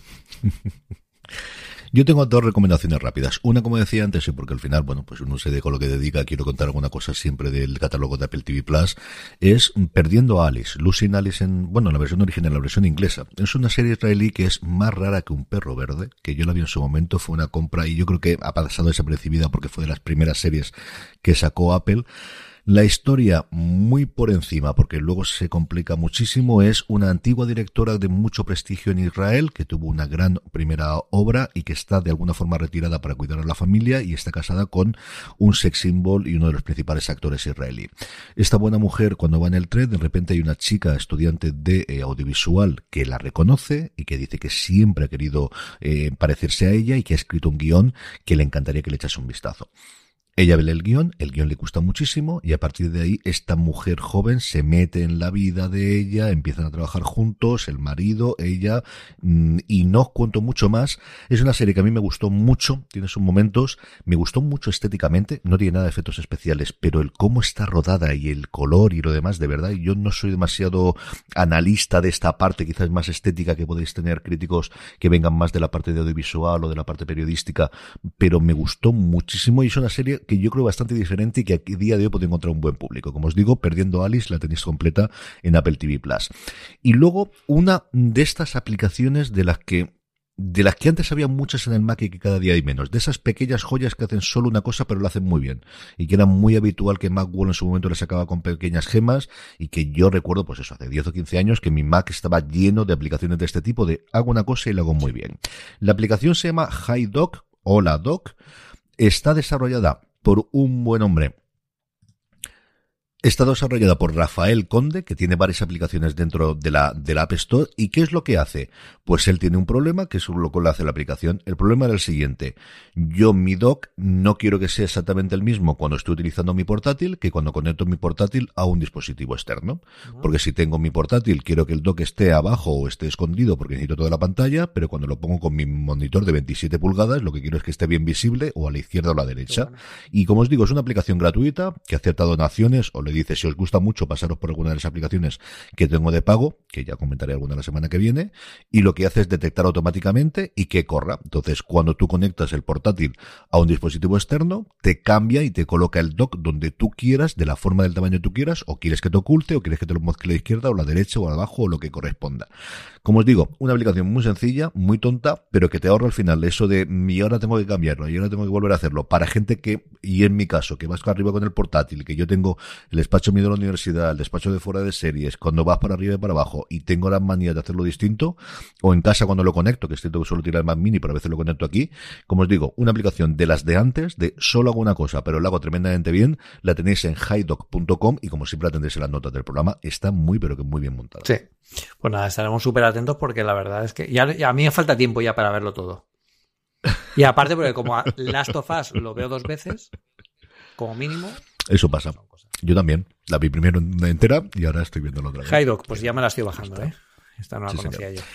Speaker 5: Yo tengo dos recomendaciones rápidas. Una, como decía antes, y porque al final, bueno, pues uno se dedica a lo que dedica, quiero contar alguna cosa siempre del catálogo de Apple T V Plus, es Perdiendo a Alice, Losing Alice en, bueno, la versión original, la versión inglesa. Es una serie israelí que es más rara que un perro verde, que yo la vi en su momento, fue una compra y yo creo que ha pasado desapercibida porque fue de las primeras series que sacó Apple. La historia, muy por encima, porque luego se complica muchísimo, es una antigua directora de mucho prestigio en Israel, que tuvo una gran primera obra y que está de alguna forma retirada para cuidar a la familia y está casada con un sex symbol y uno de los principales actores israelí. Esta buena mujer, cuando va en el tren, de repente hay una chica estudiante de eh, audiovisual que la reconoce y que dice que siempre ha querido eh, parecerse a ella y que ha escrito un guión que le encantaría que le echase un vistazo. Ella ve el guión, el guión le gusta muchísimo y a partir de ahí esta mujer joven se mete en la vida de ella, empiezan a trabajar juntos, el marido, ella, y no os cuento mucho más. Es una serie que a mí me gustó mucho, tiene sus momentos, me gustó mucho estéticamente, no tiene nada de efectos especiales, pero el cómo está rodada y el color y lo demás, de verdad, yo no soy demasiado analista de esta parte, quizás más estética, que podéis tener críticos que vengan más de la parte de audiovisual o de la parte periodística, pero me gustó muchísimo y es una serie que yo creo bastante diferente y que a día de hoy puede encontrar un buen público. Como os digo, Perdiendo a Alice la tenéis completa en Apple T V Plus. Y luego, una de estas aplicaciones de las que de las que antes había muchas en el Mac y que cada día hay menos, de esas pequeñas joyas que hacen solo una cosa pero lo hacen muy bien, y que era muy habitual que Macworld en su momento le sacaba con pequeñas gemas, y que yo recuerdo, pues eso, hace diez o quince años que mi Mac estaba lleno de aplicaciones de este tipo, de hago una cosa y la hago muy bien. La aplicación se llama HiDoc, Hola Doc, está desarrollada por un buen hombre. Está desarrollada por Rafael Conde, que tiene varias aplicaciones dentro de la, de la App Store. ¿Y qué es lo que hace? Pues él tiene un problema, que es lo que le hace la aplicación. El problema era el siguiente. Yo, mi dock, no quiero que sea exactamente el mismo cuando estoy utilizando mi portátil que cuando conecto mi portátil a un dispositivo externo. Porque si tengo mi portátil, quiero que el dock esté abajo o esté escondido porque necesito toda la pantalla, pero cuando lo pongo con mi monitor de veintisiete pulgadas, lo que quiero es que esté bien visible o a la izquierda o a la derecha. Bueno. Y como os digo, es una aplicación gratuita que acepta donaciones o le dice, si os gusta mucho, pasaros por alguna de las aplicaciones que tengo de pago, que ya comentaré alguna la semana que viene, y lo que hace es detectar automáticamente y que corra. Entonces, cuando tú conectas el portátil a un dispositivo externo, te cambia y te coloca el dock donde tú quieras, de la forma del tamaño que tú quieras, o quieres que te oculte, o quieres que te lo mezcle a la izquierda, o a la derecha, o abajo, o lo que corresponda. Como os digo, una aplicación muy sencilla, muy tonta, pero que te ahorra al final eso de, y ahora tengo que cambiarlo, y ahora tengo que volver a hacerlo, para gente que, y en mi caso, que vas arriba con el portátil, que yo tengo el despacho mío de la universidad, el despacho de fuera de series, cuando vas para arriba y para abajo, y tengo las manías de hacerlo distinto, o en casa cuando lo conecto, que estoy que suelo tirar el Mac Mini, pero a veces lo conecto aquí, como os digo, una aplicación de las de antes, de solo hago una cosa, pero lo hago tremendamente bien, la tenéis en hidoc punto com, y como siempre la tendréis en las notas del programa, está muy, pero que muy bien montada.
Speaker 6: Sí. Pues nada, estaremos súper atentos porque la verdad es que ya, ya a mí me falta tiempo ya para verlo todo. Y aparte porque como a Last of Us lo veo dos veces, como mínimo.
Speaker 5: Eso pasa. Yo también. La vi primero entera y ahora estoy viendo la otra vez.
Speaker 6: HiDoc, pues ya me la estoy bajando, ¿eh? Esta no la sí, conocía señor. Yo.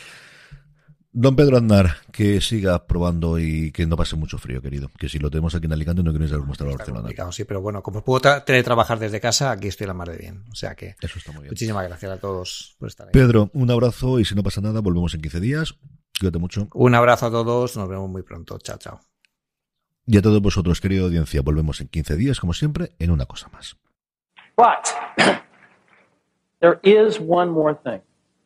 Speaker 5: Don Pedro Aznar, que siga probando y que no pase mucho frío, querido. Que si lo tenemos aquí en Alicante no queréis saber cómo está la Barcelona.
Speaker 6: Sí, pero bueno, como puedo tra- teletrabajar desde casa, aquí estoy a la mar de bien. O sea que
Speaker 5: eso está muy bien.
Speaker 6: Muchísimas gracias a todos por estar ahí.
Speaker 5: Pedro, un abrazo y si no pasa nada, volvemos en quince días. Cuídate mucho.
Speaker 6: Un abrazo a todos, nos vemos muy pronto. Chao, chao.
Speaker 5: Y a todos vosotros, querida audiencia, volvemos en quince días, como siempre, en Una Cosa Más.
Speaker 3: But there is one more thing.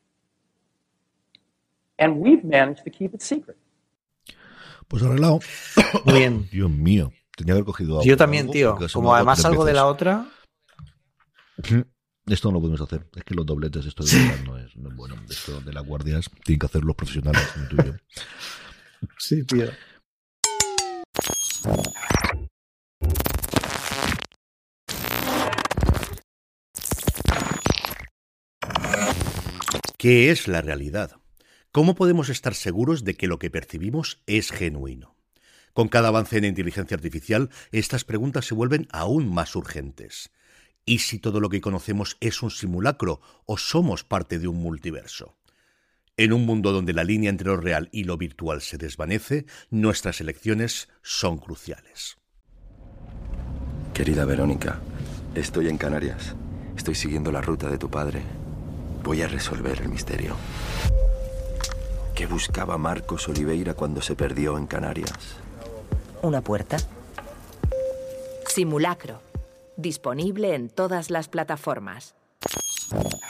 Speaker 3: And we've managed to keep it secret.
Speaker 5: Pues arreglado.
Speaker 6: Muy bien.
Speaker 5: Dios mío, tenía que haber cogido
Speaker 6: Yo también, tío. Como además salgo de la otra.
Speaker 5: Esto no lo podemos hacer. Es que los dobletes, esto de verdad no es, no es bueno. Esto de las guardias tienen que hacer los profesionales, como tú y yo.
Speaker 6: Sí, tío.
Speaker 1: ¿Qué es la realidad? ¿Cómo podemos estar seguros de que lo que percibimos es genuino? Con cada avance en inteligencia artificial, estas preguntas se vuelven aún más urgentes. ¿Y si todo lo que conocemos es un simulacro o somos parte de un multiverso? En un mundo donde la línea entre lo real y lo virtual se desvanece, nuestras elecciones son cruciales.
Speaker 2: Querida Verónica, estoy en Canarias. Estoy siguiendo la ruta de tu padre. Voy a resolver el misterio. ¿Qué buscaba Marcos Oliveira cuando se perdió en Canarias?
Speaker 4: ¿Una puerta? Simulacro. Disponible en todas las plataformas.